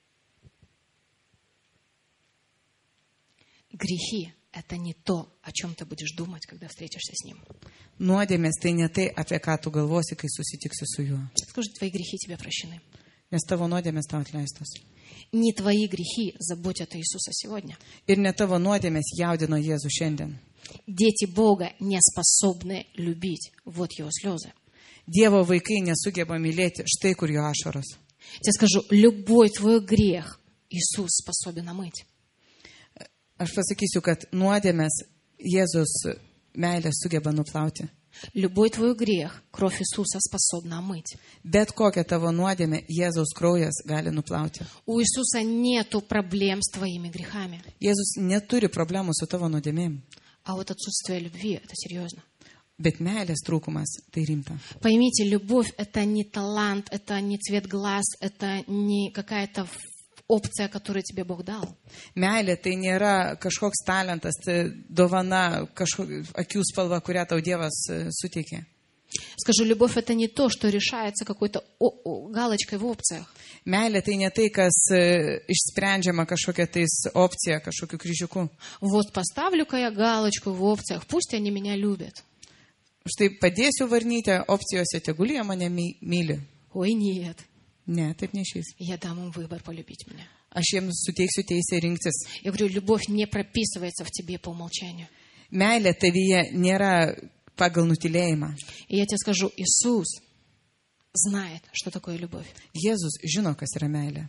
грехи – это не то, о чем ты будешь думать, когда встретишься с Ним. Nuodėmės tai ne tai, apie ką tu galvosi, kai susitiksi su juo. Скажи, твои грехи тебе прощены. Nes tavo nuodėmės tau atleistos. Не твои грехи заботят Иисуса сегодня. Ir ne tavo nuodėmės jaudino Jėzų šiandien. Дети Бога не способны любить. Вот Его слезы. Dievo vaikai nesugeba mylėti, štai kur jo ašaros. Я тебе скажу, любой твой грех Иисус способен омыть. Aš pasakysiu, kad nuodėmės Jėzus meilę sugeba nuplauti. Любой твой грех кровь Иисуса способна омыть. Bet kokią tavo nuodėmę Jėzaus kraujas gali nuplauti. У Иисуса нету проблем с твоими грехами. Jėzus neturi problemų su tavo nuodėmėm, А вот отсутствие любви – это серьезно. bet meilės trūkumas tai rimta. Поймите, любовь – это не талант, это не цвет глаз, это не какая-то опция, которую тебе Бог дал. Meilė tai nėra kažkoks talentas, tai dovana, kažkokia akių spalva, kurią tau Dievas suteikė. Скажу, любовь — это не то, что решается какой-то галочкой в опциях. Meilė tai ne tai, kas išsprendžiama kažkokia tais opcija, kažkokiu kryžiuku. Вот поставлю-ка я галочку в опциях, пусть они меня любят. Štai padėsiu varnyti opcijose, tegul jie mane myli. Ой, нет. Ne, taip neišeis. Я дам им выбор полюбить меня. Aš jiems suteiksiu teisę rinktis. Я говорю, любовь не прописывается в тебе по умолчанию. Meilė tavyje nėra pagal nutilėjimą. И я тебе скажу, Иисус знает, что такое любовь. Jėzus žino, kas yra meilė.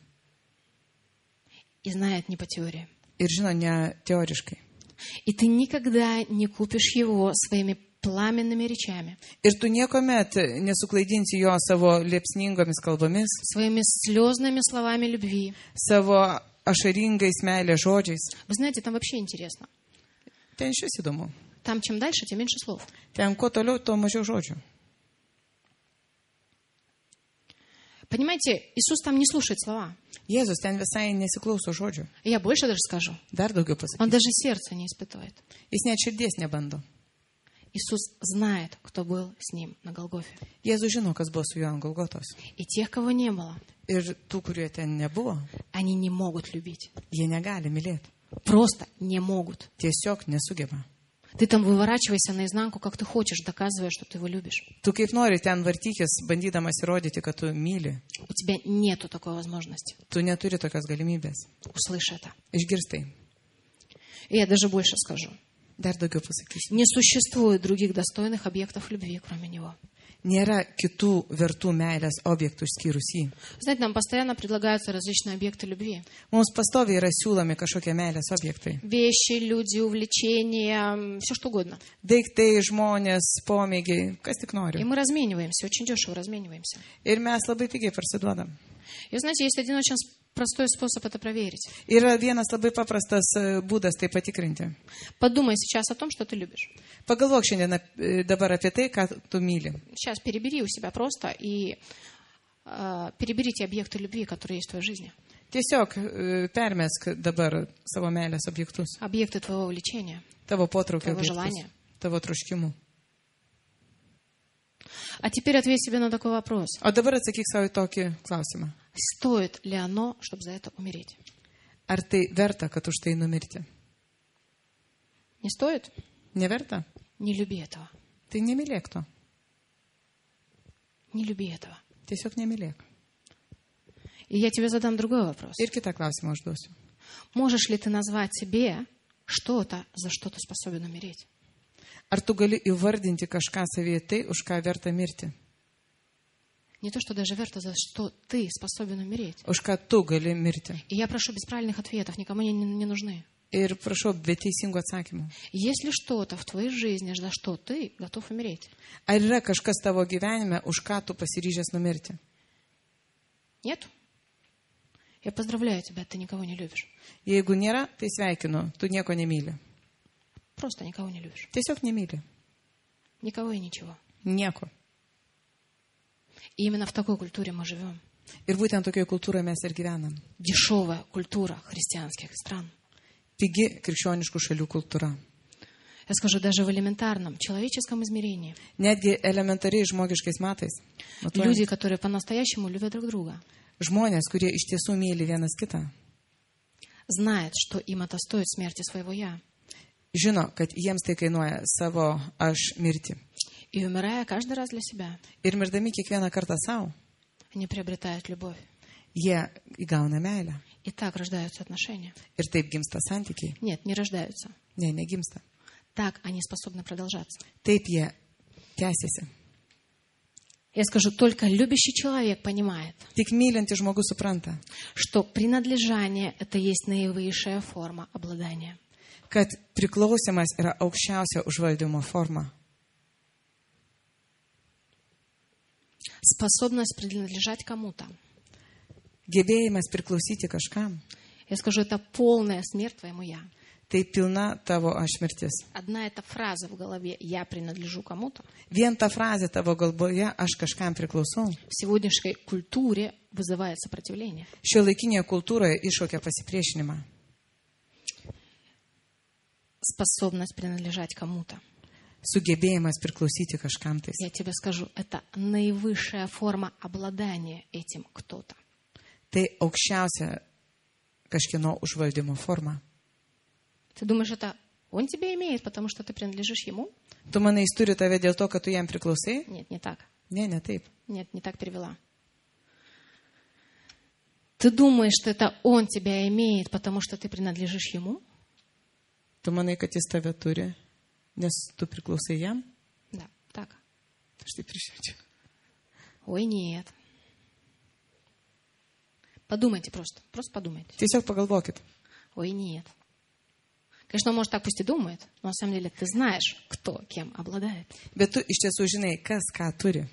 И знает не по теории. Ir žino ne teoriškai. И ты никогда не купишь его своими пламенными речами, Ir tu niekuomet nesuklaidinsi jo savo liepsningomis kalbomis, своими слезными словами любви. savo ašaringais meilės žodžiais. Вы знаете, там вообще интересно. Ten šis įdomu. Там чем дальше, тем меньше слов. Ten kuo toliau, tuo mažiau žodžių. Понимаете, Иисус там не слушает слова. Jėzus ten visai nesiklauso žodžių. И я больше даже скажу. Dar daugiau Он pasakysiu. даже сердце не испытывает. Jis net širdies nebando. Иисус знает, кто был с ним на Голгофе. Jėzus žino, kas buvo su juo ant Golgotos. И тех, кого не было, Ir tų, kurie ten nebuvo, они не могут любить. jie negali mylėti. Просто не могут. Tiesiog nesugeba. Ты там выворачивайся наизнанку, как ты хочешь, доказывая, что ты его любишь. Tu kaip nori ten vartykis, bandydamas įrodyti, kad tu myli. У тебя нету такой возможности. Tu neturi tokios galimybės. Услышь это. Išgirstai. И я даже больше скажу. Dar daugiau pasakysiu. Не существует других достойных объектов любви, кроме него. Nėra kitų vertų meilės objektų išskyrus jį. Знаете, нам постоянно предлагаются различные объекты любви. Mums pastoviai yra siūlomi kažkokie meilės objektai. Вещи, люди, увлечения, все что угодно. Daiktai, žmonės, pomėgiai, kas tik И nori. мы размениваемся, очень дешево размениваемся. Ir mes labai pigiai parsiduodam. И знаете, есть один очень простой способ это проверить. Yra vienas labai paprastas būdas tai patikrinti. Подумай сейчас о том, что ты любишь. Pagalvok šiandien dabar apie tai, ką tu myli. Сейчас перебери у себя просто и перебери те объекты любви, которые есть в твоей жизни. Tiesiog permesk dabar savo meilės objektus. Объекты твоего влечения, Tavo potraukio твоего objektus. желания. Tavo troškimų. А теперь ответь себе на такой вопрос. O dabar atsakyk savo į tokį klausimą. Стоит ли оно, чтобы за это умереть? Ar tai verta, kad už tai numirti? Не стоит? Neverta? Не люби этого. Tai nemylėk to. Не люби этого. Tiesiog nemylėk. И я тебе задам другой вопрос. Ir kitą klausimą užduosiu. Можешь ли ты назвать себе что-то, за что ты способен умереть? Ar tu gali įvardinti kažką savyje tai, už ką verta mirti? Не то, что даже верто, за что ты способен умереть. Už ką tu gali mirti? И я прошу без правильных ответов, никому они не нужны. Ir prašau, be teisingų atsakymų. Есть ли что-то в твоей жизни, за что ты готов умереть? Ar yra kažkas tavo gyvenime, už ką tu pasiryžęs numirti? Нет? Я поздравляю тебя, ты никого не любишь. Jeigu nėra, tai sveikinu, tu nieko nemyli. Просто никого не любишь. Tiesiog nemyli. Никого и ничего. Nieko. И именно в такой культуре мы живем. Ir būtent tokioje kultūroje mes ir gyvenam. Дешевая культура христианских стран. Pigi krikščioniškų šalių kultūra. Я скажу, даже в элементарном человеческом измерении. Netgi elementariai žmogiškais matais. Matuojant. Люди, которые по-настоящему любят друг друга, Žmonės, kurie iš tiesų myli vienas kitą, знают, что им это стоит смерти своего «я». žino, kad jiems tai kainuoja savo aš mirti. И умирая каждый раз для себя, Ir mirdami kiekvieną kartą savo, они приобретают любовь. jie įgauna meilę. И так рождаются отношения. Ir taip gimsta santykiai. Нет, не рождаются. Ne, negimsta. Так они способны продолжаться. Taip jie tęsiasi. Я скажу, только любящий человек понимает, Tik mylintis žmogus supranta, что принадлежание – это есть наивысшая форма обладания. kad priklausimas yra aukščiausia užvaldymo forma. Способность принадлежать кому-то. Gebėjimas priklausyti kažkam, Я скажу, это полная смерть твоему «я». tai pilna tavo aš mirtis. Одна эта фраза в голове «я принадлежу кому-то» Vien ta frazė tavo galboje, aš kažkam priklausau, в сегодняшней культуре вызывает сопротивление. šio laikinėje kultūroje iššaukia pasipriešinimą. Способность принадлежать кому-то. sugebėjimas priklausyti kažkam tais. Я тебе скажу, это наивысшая форма обладания этим кто-то. Tai aukščiausia kažkieno užvaldymo forma. Ты думаешь, это он тебя имеет, потому что ты принадлежишь ему? Tu manai, jis turi tave dėl to, kad tu jam priklausai? Нет, не так. Ne, ne taip. Нет, не так перевела. Ты думаешь, что это он тебя имеет, потому что ты принадлежишь ему? Tu manai, kad jis tave turi, nes tu priklausai jam? Да, так. Aš taip išjaučiu. Ой, нет. Подумайте просто. Просто подумайте. Tiesiog pagalvokit. Ой, нет. Конечно, он может так пусть и думает, но на самом деле ты знаешь, кто кем обладает. Bet tu iš tiesų žinai, kas ką turi.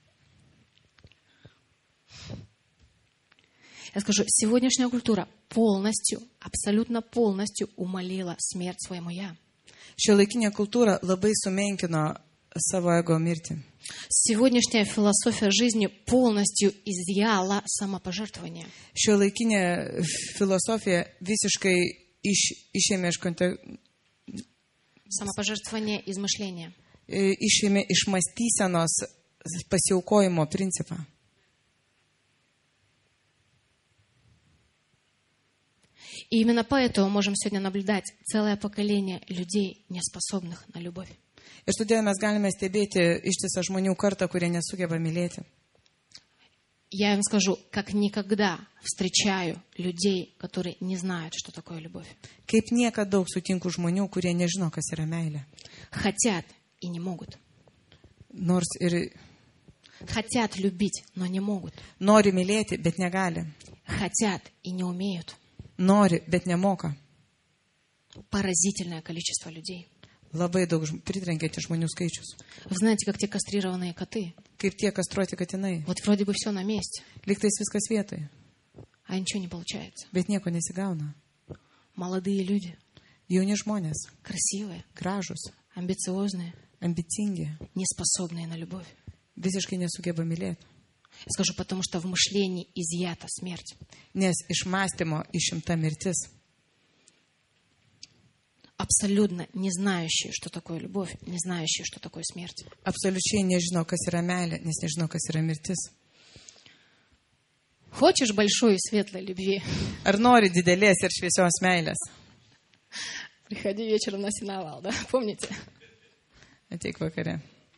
Я скажу, сегодняшняя культура полностью, абсолютно полностью умолила смерть своему «я». Šiuolaikinė kultūra labai sumenkino savo ego mirtį. Сегодняшняя философия жизни полностью изъяла самопожертвование. Šiuolaikinė filosofija visiškai išėmė iš Самопожертвование из мышления. išėmė iš mąstysenos pasiaukojimo principą. И именно поэтому можем сегодня наблюдать целое поколение людей, неспособных на любовь. Ir todėl mes galime stebėti ištisą žmonių kartą, kurie nesugeba mylėti. Я им скажу, как никогда встречаю людей, которые не знают, что такое любовь. Kaip niekada daug sutinku žmonių, kurie nežino, kas yra meilė. Хотят и не могут. Nors ir Хотят любить, но не могут. nori mylėti, bet negali. Хотят и не умеют. Nori, bet nemoka. Поразительное количество людей. Labai daug pritrenkiantis žmonių skaičius. Вы знаете, как те кастрированные коты. Kaip tie kastruoti katinai. Вот вроде бы все на месте, Lygtais viskas vietoje, а ничего не получается. bet nieko nesigauna. Молодые люди, Jauni žmonės, красивые, gražus, амбициозные, ambicingi, неспособные на любовь. visiškai nesugeba mylėti. Я скажу, потому что в мышлении изъята смерть. Nes iš mąstymo išimta mirtis. Абсолютно не знающие, что такое любовь, не знающие, что такое смерть. Absoliučiai nežino, kas yra meilė, nes nežino, kas yra mirtis. Хочешь большой и светлой любви? Ar nori didelės ir šviesios meilės? Приходи вечером на сеновал, да? Помните? Ateik vakare.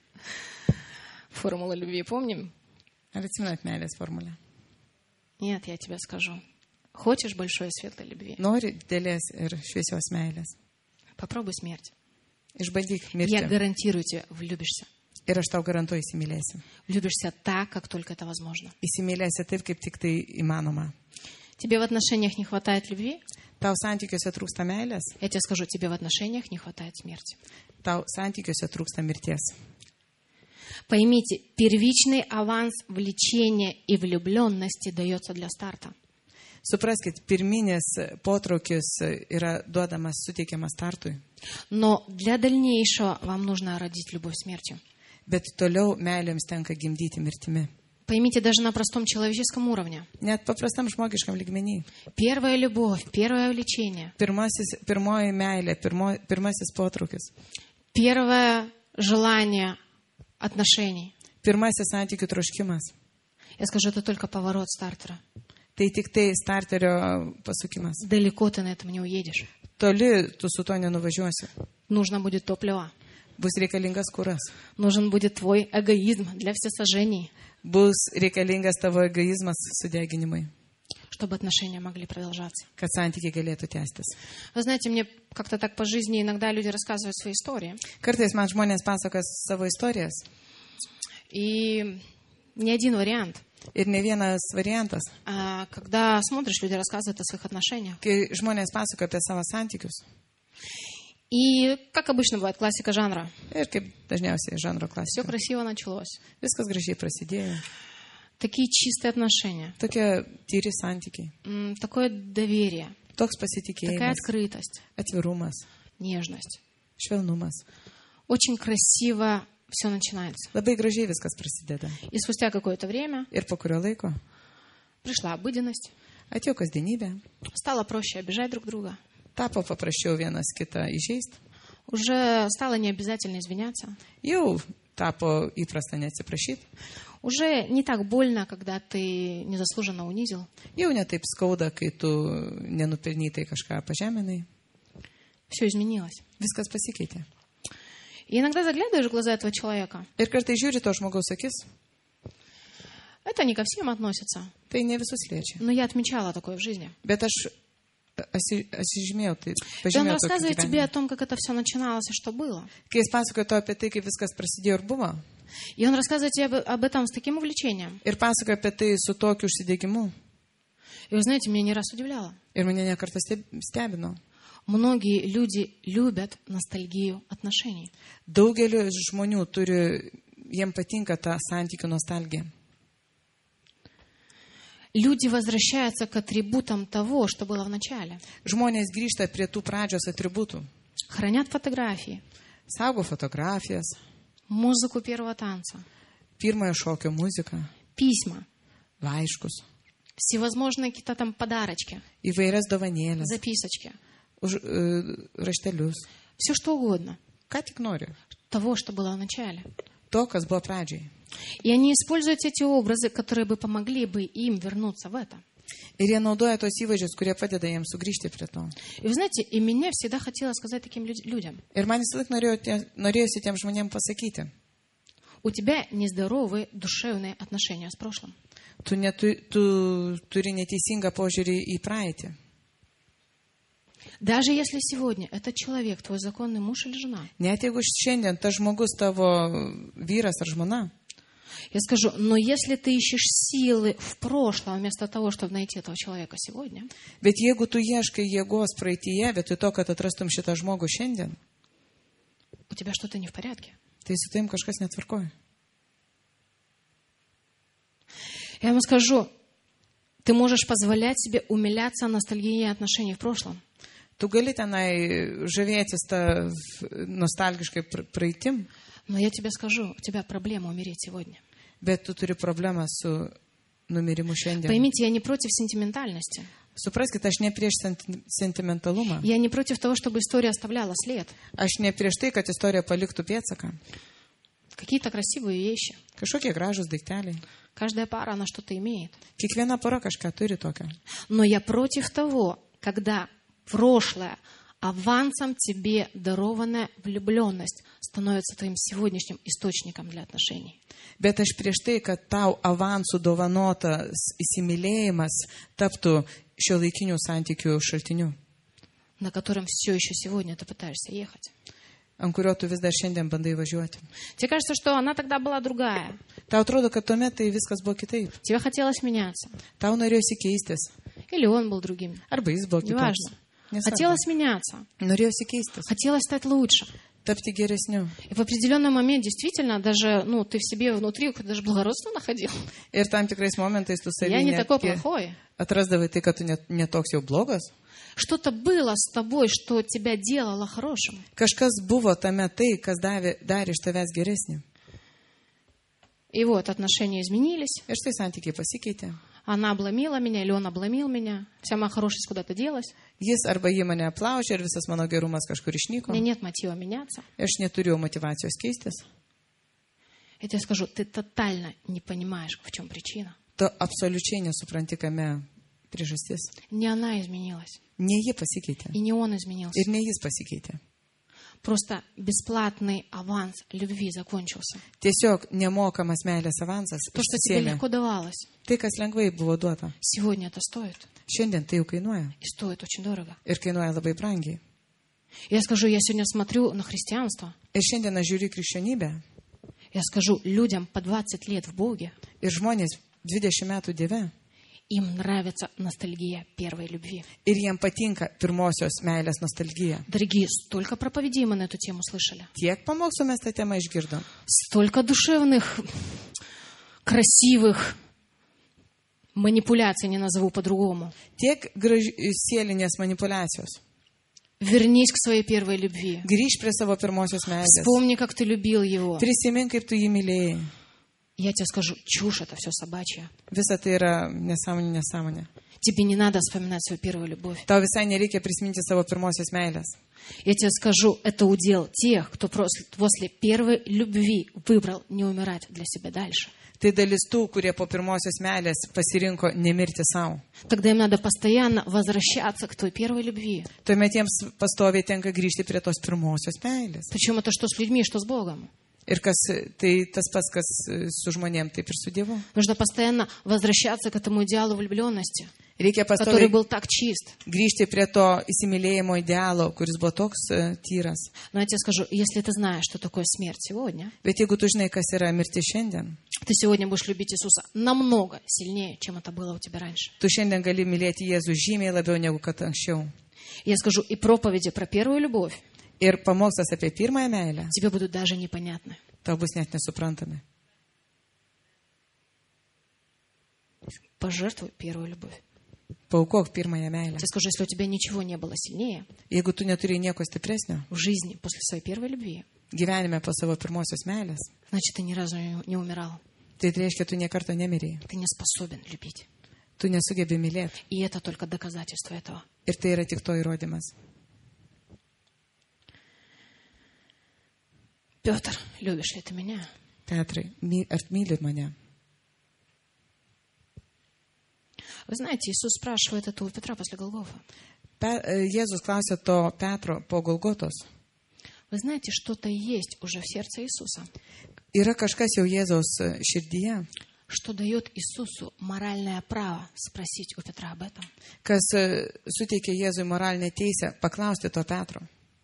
Формулу любви помним? Ar atsimenat meilės formulę? Нет, я тебе скажу. Хочешь большой и светлой любви? Nori didelės ir šviesios meilės. Попробуй смерть. Išbandyk Я mirtį. гарантирую тебе, влюбишься. Ir aš tau garantuoju, įsimylėsi. Влюбишься так, как только это возможно. Įsimylėsi taip, kaip tik tai įmanoma. Тебе в отношениях не хватает любви? Tau santykiuose trūksta meilės, Я тебе скажу, тебе в отношениях не хватает смерти. tau santykiuose trūksta mirties. Поймите, первичный аванс влечения и влюбленности дается для старта. Supraskit, pirminis potraukis yra duodamas, suteikiamas startui, Но для дальнейшего вам нужно родить любовь смертью. bet toliau meilėms tenka gimdyti mirtimi. Поймите, даже на простом человеческом уровне. Net paprastam žmogiškam lygmenį. Первая любовь, первое влечение, Pirmoji meilė, pirmasis potraukis, первое желание отношений. pirmasis santykių troškimas. Я скажу, это только поворот стартера. Tai tik tai starterio pasukimas. Далеко ты на этом не уедешь. Toli tu su to nenuvažiuosi. Нужно будет топливо. Bus reikalingas kuras. Нужен будет твой эгоизм для всесожжений, Bus reikalingas tavo egoizmas sudeginimui, чтобы отношения могли продолжаться. kad santykiai galėtų tęstis. Вы знаете, мне как-то так по жизни иногда люди рассказывают свои истории. Kartais man žmonės pasakas savo istorijas И ни один вариант. ir ne vienas variantas. Когда смотришь, люди рассказывают о своих отношениях. Kai žmonės pasakoja apie savo santykius. И, как обычно бывает, классика жанра. Ir kaip dažniausiai žanro Все klasika. красиво началось. Viskas gražiai prasidėjo. Такие чистые отношения. Tokie tyri santykiai. Такое доверие. Toks Такая pasitikėjimas, открытость. atvirumas, Нежность. švelnumas. Очень красиво все начинается. Labai gražiai viskas prasideda. И спустя какое-то время Ir po kurio laiko пришла обыденность. atėjo kasdienybė. Стало проще обижать друг друга. Tapo paprasčiau vienas kitą įžeisti. Уже стало необязательно извиняться. Jau tapo įprasta neatsiprašyti. Уже не так больно, когда ты незаслуженно унизил. Jau netaip skauda, kai tu nenupelnytai kažką pažeminai. Все изменилось. Viskas pasikeitė. И иногда заглядываешь в глаза этого человека. Ir kartai žiūri to žmogaus akis, Это не ко всем относится. tai ne visus liečia. Но я отмечала такое в жизни. Bet aš asižymėjau, tai И он pažymėjau tokį рассказывает тебе gyvenimą. о том, как это все начиналось и что было. Kai jis pasakoja to apie tai, kaip viskas prasidėjo ir buvo, И он рассказывает тебе об этом с таким увлечением. ir pasakoja apie tai su tokiu užsidegimu. И вы знаете, меня не раз удивляло. Ir mane nekartą stebino. Многие люди любят ностальгию отношений. Daugelis žmonių turi, jiem patinka ta santykių nostalgija. Люди возвращаются к атрибутам того, что было в начале. Žmonės grįžta prie tų pradžios atributų. Хранят фотографии, Saugo fotografijas, музыку первого танца, pirmojo šokio muziką, письма, laiškus, всевозможные какие-то там подарочки, įvairias dovanėlės, записочки. Raštelius. Все что угодно. Ką tik nori. Того, что было в начале. To, kas buvo pradžiai. И они используют эти образы, которые бы помогли бы им вернуться в это. Ir jie naudoja tos įvaizdžius, kurie padeda jiems sugrįžti prie to. И вы знаете, и мне всегда хотелось сказать таким людям. Ir man visą laiką norėjosi tiem žmonėm pasakyti. У тебя нездоровые душевные отношения с прошлым. Tu turi neteisingą požiūrį į praeitį. Даже если сегодня этот человек, твой законный муж или жена, Net jeigu šiandien tas žmogus tavo vyras ar žmona, я скажу, но если ты ищешь силы в прошлом вместо того, чтобы найти этого человека сегодня, bet jeigu tu ieškai jėgos praeityje, vietoj to, kad atrastum šitą žmogų šiandien, у тебя что-то не в порядке. tai su tavim kažkas netvarkoja. Я вам скажу, ты можешь позволять себе умиляться ностальгии отношений в прошлом. Tu gali tenai žavėtis tą nostalgiškai praeitim, Но я тебе скажу, у тебя проблема умереть сегодня. bet tu turi problemą su numirimu šiandien. Поймите, я не против сентиментальности. Supraskite, aš ne prieš sentimentalumą. Я не против того, чтобы история оставляла след. Aš ne prieš tai, kad istorija paliktų pėdsaką. Какие-то красивые вещи. Kažkokie gražūs daikteliai. Каждая пара, она что-то имеет. Kiekviena pora kažką turi tokio. Но я против того, когда прошлое, авансом тебе дарованная влюбленность становится твоим сегодняшним источником для отношений. Bet aš prieš tai, kad tau avansų dovanotas įsimylėjimas taptų šiuolaikinių santykių šaltiniu, На котором все еще сегодня ты пытаешься ехать. ant kurio tu vis dar šiandien bandai važiuoti. Тебе кажется, что она тогда была другая. Tau atrodo, kad tuomet tai viskas buvo kitaip. Тебе хотелось меняться. Tau norėjosi keistis. Или он был другим. Arba jis buvo kitoks. Неважно. Nesvarbu. Хотелось меняться. Norėjosi keistis. Хотелось стать лучше. Tapti geresniu. И в определенный момент действительно даже, ты в себе внутри даже благородство находил. Ir tam tikrais momentais tu Я не savį такой плохой. atrasdavai tai, kad tu netoks jau blogas. Что-то было с тобой, что тебя делало хорошим. Kažkas buvo tame tai, kas darė iš tavęs geresnį. И вот отношения изменились. Ir štai santykiai pasikeitė. Она обломила меня, или он обломил меня. Вся моя хорошесть куда-то делась. Jis arba jį mane aplaužė ir visas mano gerumas kažkur У išnyko. меня нет мотива меняться. Ir aš neturėjau motivacijos keistis. Я тебе скажу, ты тотально не понимаешь, в чем причина. Tu absoliučiai nesupranti, kame priežastis. Не она изменилась, Ne ji pasikeitė. и не он изменился. Ir ne jis pasikeitė. Просто бесплатный аванс любви закончился. Tiesiog nemokamas meilės avansas То, что тебе išsisėmė. легко давалось, Tai, kas lengvai buvo duota. сегодня это стоит. Šiandien tai jau kainuoja. И стоит очень дорого. Ir kainuoja labai brangiai. Я скажу, я сегодня смотрю на христианство. Ir šiandien aš žiūriu į krikščionybę. Я скажу, людям по 20 лет в Боге, Ir žmonės 20 metų Dieve. им нравится ностальгия первой любви. Ir jiem patinka pirmosios meilės nostalgija. Дорогие, столько проповедей мы на эту тему слышали. Tiek pamokslų mes tą temą išgirdom. Столько душевных, красивых манипуляций, не назову по-другому. Tiek sielinės manipulacijos. Вернись к своей первой любви. Grįžk prie savo pirmosios meilės. Вспомни, как ты любил его. Prisimink, kaip tu jį mylėjai. Я тебе скажу, чушь это все собачья. Visa tai yra nesąmonė. Тебе не надо вспоминать свою первую любовь. Tau visai nereikia prisiminti savo pirmosios meilės. Я тебе скажу, это удел тех, кто после первой любви выбрал не умирать для себя дальше. Tai dalis tų, kurie po pirmosios meilės pasirinko nemirti savo. Тогда им надо постоянно возвращаться к той первой любви. Tuomet jiems pastoviai tenka grįžti prie tos pirmosios meilės. Причем это что с людьми, что с Богом. Ir kas, tai tas pats, kas su žmonėm, taip ir su Dievu. Нужно постоянно возвращаться к этому идеалу влюбленности, Reikia который pastoviai был так чист. grįžti prie to įsimylėjimo idealo, kuris buvo toks tyras. Но я тебе скажу, если ты знаешь, что такое смерть сегодня, Bet jeigu tu žinai, kas yra mirtis šiandien, ты сегодня будешь любить Иисуса намного сильнее, чем это было у тебя раньше. tu šiandien gali mylėti Jėzų žymiai labiau negu kad anksčiau. Я скажу, и проповеди про первую любовь Ir pamokslas apie pirmąją meilę тебе будут даже непонятны. tau bus net nesuprantami. Пожертвуй первую любовь. Paaukok pirmąją meilę. Я скажу, если у тебя ничего не было сильнее Jeigu tu neturi nieko stipresnio в жизни после своей первой любви, gyvenime po savo pirmosios meilės, значит, ты ни разу не умирал. tai reiškia, tu niekarto nemirėjai. Ты не способен любить. Tu nesugebi mylėti. И это только доказательство этого. Ir tai yra tik to įrodymas. Петр, любишь ли ты меня? Petrai, ar myli mane? Вы знаете, Иисус спрашивает это у Петра после Голгофы. Jėzus klausė to Petro po Golgotos. Вы знаете, что-то есть уже в сердце Иисуса, Yra kažkas jau Jėzaus širdyje, что дает Иисусу моральное право спросить у Петра об этом. kas suteikia Jėzui moralinę teisę paklausti to Petro.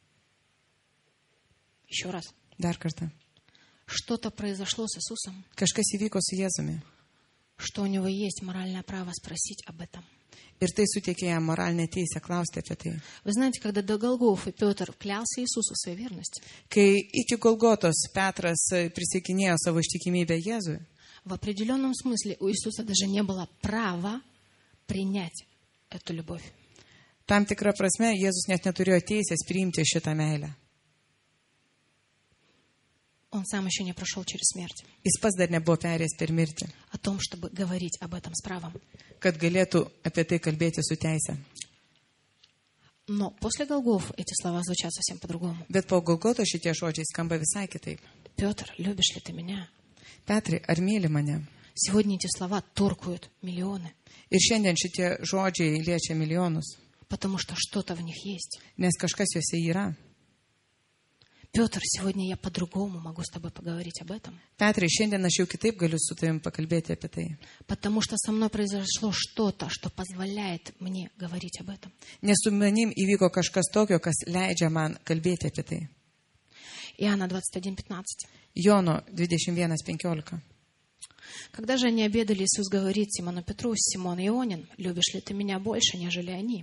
Еще раз. Dar kartą. Что-то произошло с Иисусом, Kažkas įvyko su Jėzumi. что у него есть моральное право спросить об этом. Ir tai suteikia jam moralinę teisę klausti apie tai. Вы знаете, когда до Голгофы Петр клялся Иисусу в своей верности, Kai iki Golgotos Petras prisiekinėjo savo ištikimybę Jėzui, в определенном смысле у Иисуса даже не было права принять эту любовь. tam tikrą prasme Jėzus net neturėjo teisės priimti šitą meilę. Он сам еще не прошел через смерть. Jis pats dar nebuvo perėjęs per mirtį, О том, чтобы говорить об этом с правом. kad galėtų apie tai kalbėti su teise. Но после Голгофы эти слова звучат совсем по-другому. Bet po Golgotos šitie žodžiai skamba visai kitaip. Петр, любишь ли ты меня? Petrai, ar myli mane? Сегодня эти слова торкают миллионы, Ir šiandien šitie žodžiai liečia milijonus, потому что что-то в них есть. nes kažkas juose yra. Петр, сегодня я по-другому могу с тобой поговорить об этом, Petrai, šiandien aš jau kitaip galiu su tavim pakalbėti apie tai. потому что со мной произошло что-то, что позволяет мне говорить об этом. Nes su manim įvyko kažkas tokio, kas leidžia man kalbėti apie tai. Иоанна 21:15. Jono 21:15. Когда же они обедали, Иисус говорит Симону Петру: «Симон Ионин, любишь ли ты меня больше, нежели они?»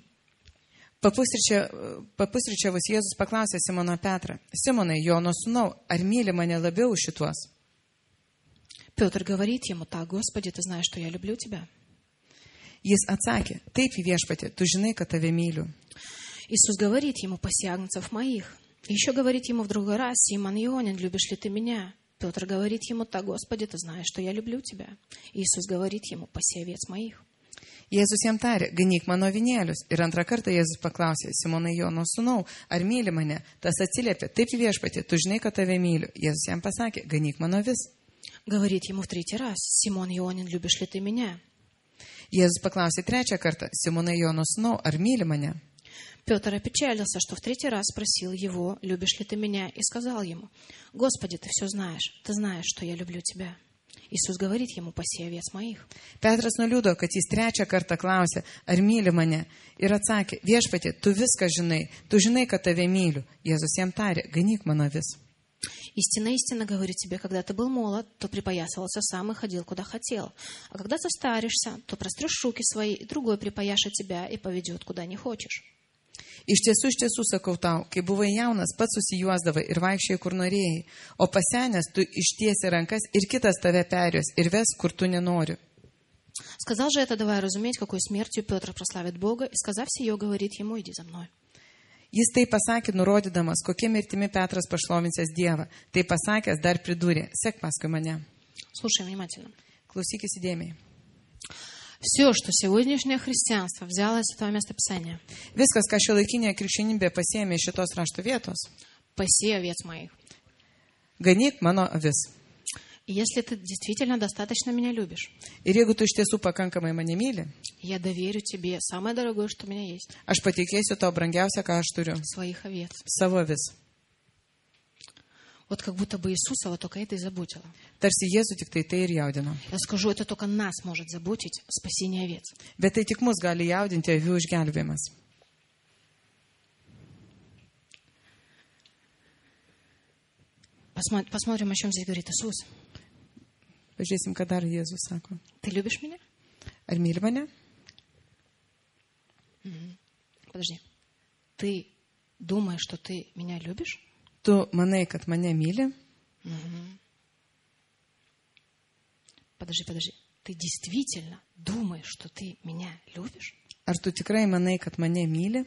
Papusryčiavus Jėzus paklausė Simono Petrą: Simonai, Jono sūnau, ar myli mane labiau už šituos? Петр говорит ему: «Так, Господи, ты знаешь, что я люблю тебя». Jis atsakė: Taip, viešpatie, tu žinai, kad tave myliu. Иисус говорит ему: «Паси агнцев моих». И еще говорит ему в другой раз: «Симон Ионин, любишь ли ты меня?» Петр говорит ему: «Так, Господи, ты знаешь, что я люблю тебя». Иисус говорит ему: «Паси овец моих». Jėzus jam tarė: Ganyk mano avinėlius. Ir antrą kartą Jėzus paklausė: Simonai, Jono sūnau, ar myli mane? Tas atsiliepė: Taip, viešpatie, tu žinai, kad tave myliu. Jėzus jam pasakė: Ganyk mano avis. Говорит ему в третий раз: «Симон Ионин, любишь ли ты меня?» Jėzus paklausė trečią kartą: Simonai, Jono sūnau, ar myli mane? Петр опечалился, что в третий раз спросил его: «Любишь ли ты меня?» И сказал ему: «Господи, ты все знаешь, ты знаешь, что я люблю тебя». Иисус говорит ему: «Паси овец моих». Petras nuliūdo, kad jis trečią kartą klausė: Ar myli mane? Ir atsakė: Viešpatie, tu viską žinai, tu žinai, kad tave myliu. Jėzus jam tarė: Ganyk mano avis. Истинно, истинно говорю тебе, когда ты был молод, то припоясывался сам и ходил, куда хотел. А когда состаришься, то прострешь руки свои, и другой припояшет тебя и поведет, куда не хочешь. Iš tiesų sakau tau, kai buvai jaunas, pats susijuosdavai ir vaikščiai, kur norėjai, o pasenęs tu ištiesi rankas ir kitas tave perės ir ves, kur tu nenori. Сказал же это, давая разуметь, какой смертью Петр прославит Бога, и, сказав сие, говорит ему: «Иди за мной». Jis tai pasakė, nurodydamas, kokia mirtimi Petras pašlovinsės Dievą. Tai pasakęs dar pridūrė: Sek paskui mane. Слушай внимательно. Klausykis įdėmiai. Все, что сегодняшнее христианство взяло из этого местописания. Viskas, ką šiuolaikinė krikščionybė pasiėmė iš šitos rašto vietos. Паси овец моих. Ganyk mano avis. И если ты действительно достаточно меня любишь, Ir jeigu tu iš tiesų pakankamai mane myli, я доверю тебе самое дорогое, что у меня есть. aš patikėsiu tau brangiausia, ką aš turiu. Своих овец. Savo avis. Вот как будто бы Иисуса вот только это и заботило. Tarsi Jėzų tik tai ir jaudino. Я скажу, это только нас может заботить спасение овец. Bet tai tik mus gali jaudinti avių išgelbėjimas. Посмотрим, о чем здесь говорит Иисус. Pažiūrėsim, ką dar Jėzus sako. Ты любишь меня? Ar myli mane? Подожди. Ты думаешь, что ты меня любишь? Tu manai, kad mane myli? Подожди. Ты действительно думаешь, что ты меня любишь? Ar tu tikrai manai, kad mane myli?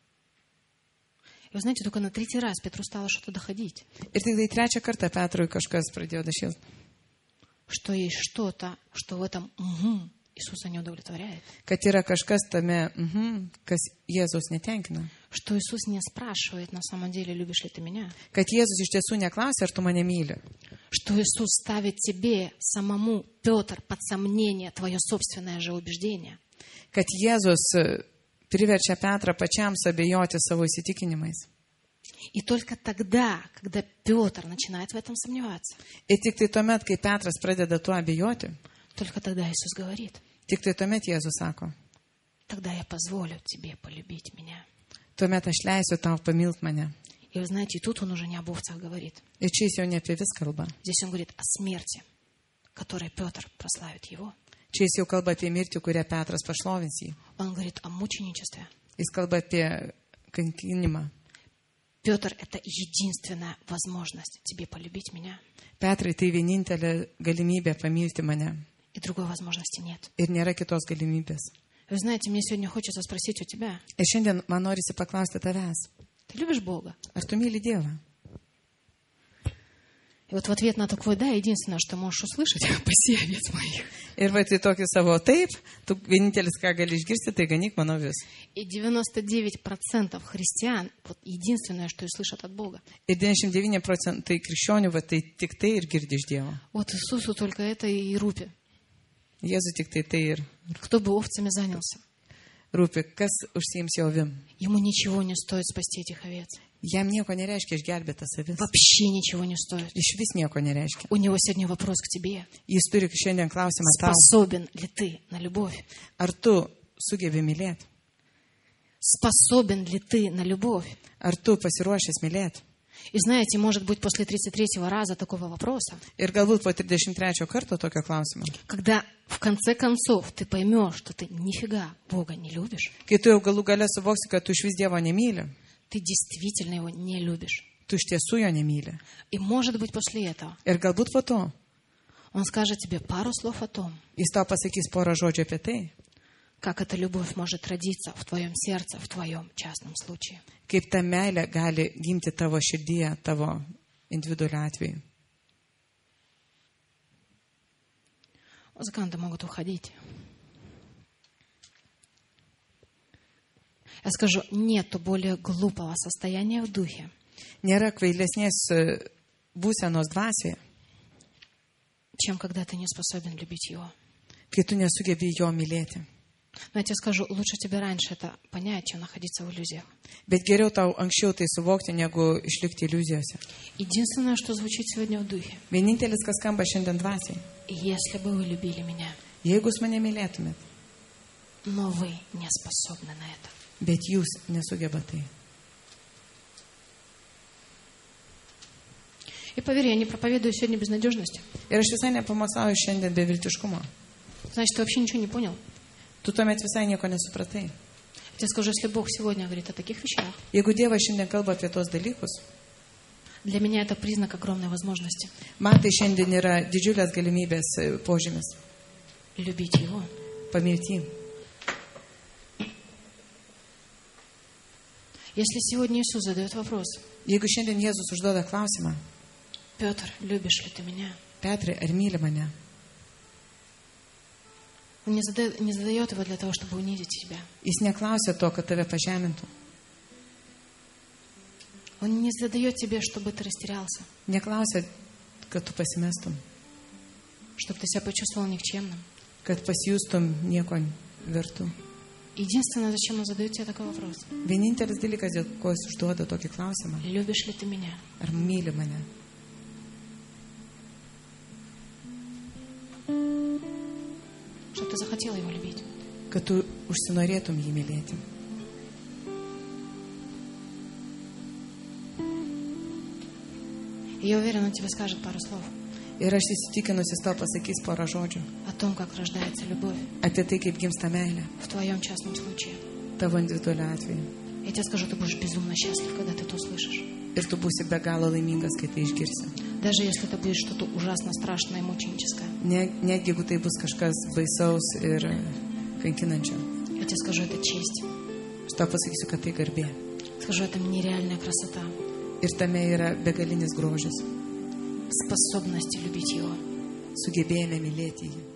И вы знаете, только на третий раз Петру стало что-то доходить. Ir tik tai trečią kartą Petrui kažkas pradėjo dašilti. Что есть что-то, что в этом «угу» Иисуса не удовлетворяет. Kad yra kažkas tame, kas Jėzus netenkina. Что Иисус не спрашивает, на самом деле, любишь ли ты меня. Kad Jėzus iš tiesų neklausia, ar tu mane myli. Что Иисус ставит тебе, самому, Петр, под сомнение твое собственное же убеждение. Kad Jėzus priverčia Petrą pačiam sabėjoti savo įsitikinimais. И только тогда, когда Петр начинает в этом сомневаться, Ir tik tai tuomet, kai Petras pradeda tuo abejoti, только тогда Иисус говорит: tik tai tuomet Jėzus sako, тогда я позволю тебе полюбить меня. tuomet aš leisiu tau pamilt mane. И вы знаете, и тут он уже не об овцах говорит. Ir čia jis jau ne apie vis kalba. Здесь он говорит о смерти, которой Петр прославит его. Čia jis jau kalba apie mirtį, kurią Petras pašlovins jį. Он говорит о мученичестве. Jis kalba apie kankinimą. Петр, это единственная возможность тебе полюбить меня. Petrai, tai vienintelė galimybė pamilti mane. И другой возможности нет. Ir nėra kitos galimybės. Вы знаете, мне сегодня хочется спросить у тебя: Ir šiandien man norisi paklausti tavęs. ты любишь Бога? Ar tu myli Dievą? И вот в ответ на такое «да» единственное, что можешь услышать: «Паси овец моих». Ir va, tai tokį savo taip, tu vienintelis, ką gali išgirsti, tai ganyk mano avis. И 99% христиан, вот единственное, что и слышат от Бога. Ir 99% krikščionių, va, tai tik tai ir girdi iš Dievo. Вот Иисусу только это и rūpi. Jėzui tik tai ir Кто бы овцами занялся? rūpi, kas užsiims jo avim. Ему ничего не стоит спасти этих овец. Jam nieko nereiškia išgelbėtas avis. Вообще ничего не стоит. Iš vis nieko nereiškia. У него сегодня вопрос к тебе. Jis turi šiandien klausimą tau. Способен ли ты на любовь? Ar tu sugebi mylėti? Способен ли ты на любовь? Ar tu pasiruošęs mylėti? И знаете, может быть, после 33-го раза такого вопроса, Ir galbūt po 33 karto tokio klausimo. когда в конце концов ты поймешь, что ты нифига Бога не любишь, Kai tu jau galų gale suvoksi, kad tu iš vis Dievo nemyli, ты действительно его не любишь. tu iš tiesų jo nemyli. И может быть, после этого Ir galbūt po to он скажет тебе пару слов о том, jis tau pasakys porą žodžių apie tai, как эта любовь может родиться в твоем сердце, в твоем частном случае. kaip ta meilė gali gimti tavo širdyje, tavo individualiu atveju. Музыканты могут уходить. Я скажу, нету более глупого состояния в духе, Nėra kvailesnės būsenos dvasioje, чем когда ты не способен любить его. kai tu nesugebi jo mylėti. Но я тебе скажу, лучше тебе раньше это понять, чем находиться в иллюзиях. Bet geriau tau anksčiau tai suvokti, negu išlikti iliuzijose. Единственное, что звучит сегодня в духе: Vienintelis, kas skamba šiandien dvasiai. если бы вы любили меня, Jeigu jūs mane mylėtumėt, но вы не способны на это. bet jūs nesugebat tai. И поверь, я не проповедую сегодня безнадежности. Ir aš visai nepamokslauju šiandien beviltiškumo. Значит, ты вообще ничего не понял. Tu tuomet visai nieko nesupratai. Я тебе скажу, если Бог сегодня говорит о таких вещах, Jeigu Dievas šiandien kalba apie tos dalykus, для меня это признак огромной возможности man tai šiandien yra didžiulės galimybės požymis. любить Его. Pamilti. Если сегодня Иисус задает вопрос: Jeigu šiandien Jėzus užduoda klausimą, Петр, любишь ли ты меня? Petrai, ar myli mane? Он не задает его для того, чтобы унизить тебя. Jis neklausia to, kad tave pažemintų. Он не задает тебе, чтобы ты растерялся, Neklausia, kad tu pasimestum, чтобы ты себя почувствовал никчемным. kad pasijustum nieko vertu. Единственное, зачем он задает тебе такой вопрос. Vienintelis dalykas, dėl ko jis užduoda tokį klausimą. Любишь ли ты меня? Ar myli mane? Чтобы ты захотел его любить. Kad tu užsinorėtum jį mylėti. И я уверен, он тебе скажет пару слов Ir aš įsitikinus, jis tau pasakys porą žodžių о том, как рождается любовь apie tai, kaip gimsta meilė в твоем частном случае. tavo individualiu atveju. Я тебе скажу, ты будешь безумно счастлив, когда ты это услышишь. Ir tu būsi be galo laimingas, kai tai išgirsi. Даже если это будет что-то ужасно страшное и мученическое. Netgi jeigu tai bus kažkas baisaus ir kankinančio. Я тебе скажу, это честь. Aš tau pasakysiu, kad tai garbė. Скажу, это нереальная красота. Ir tame yra begalinis grožis. Способность любить его. Sugebėjime mylėti jį.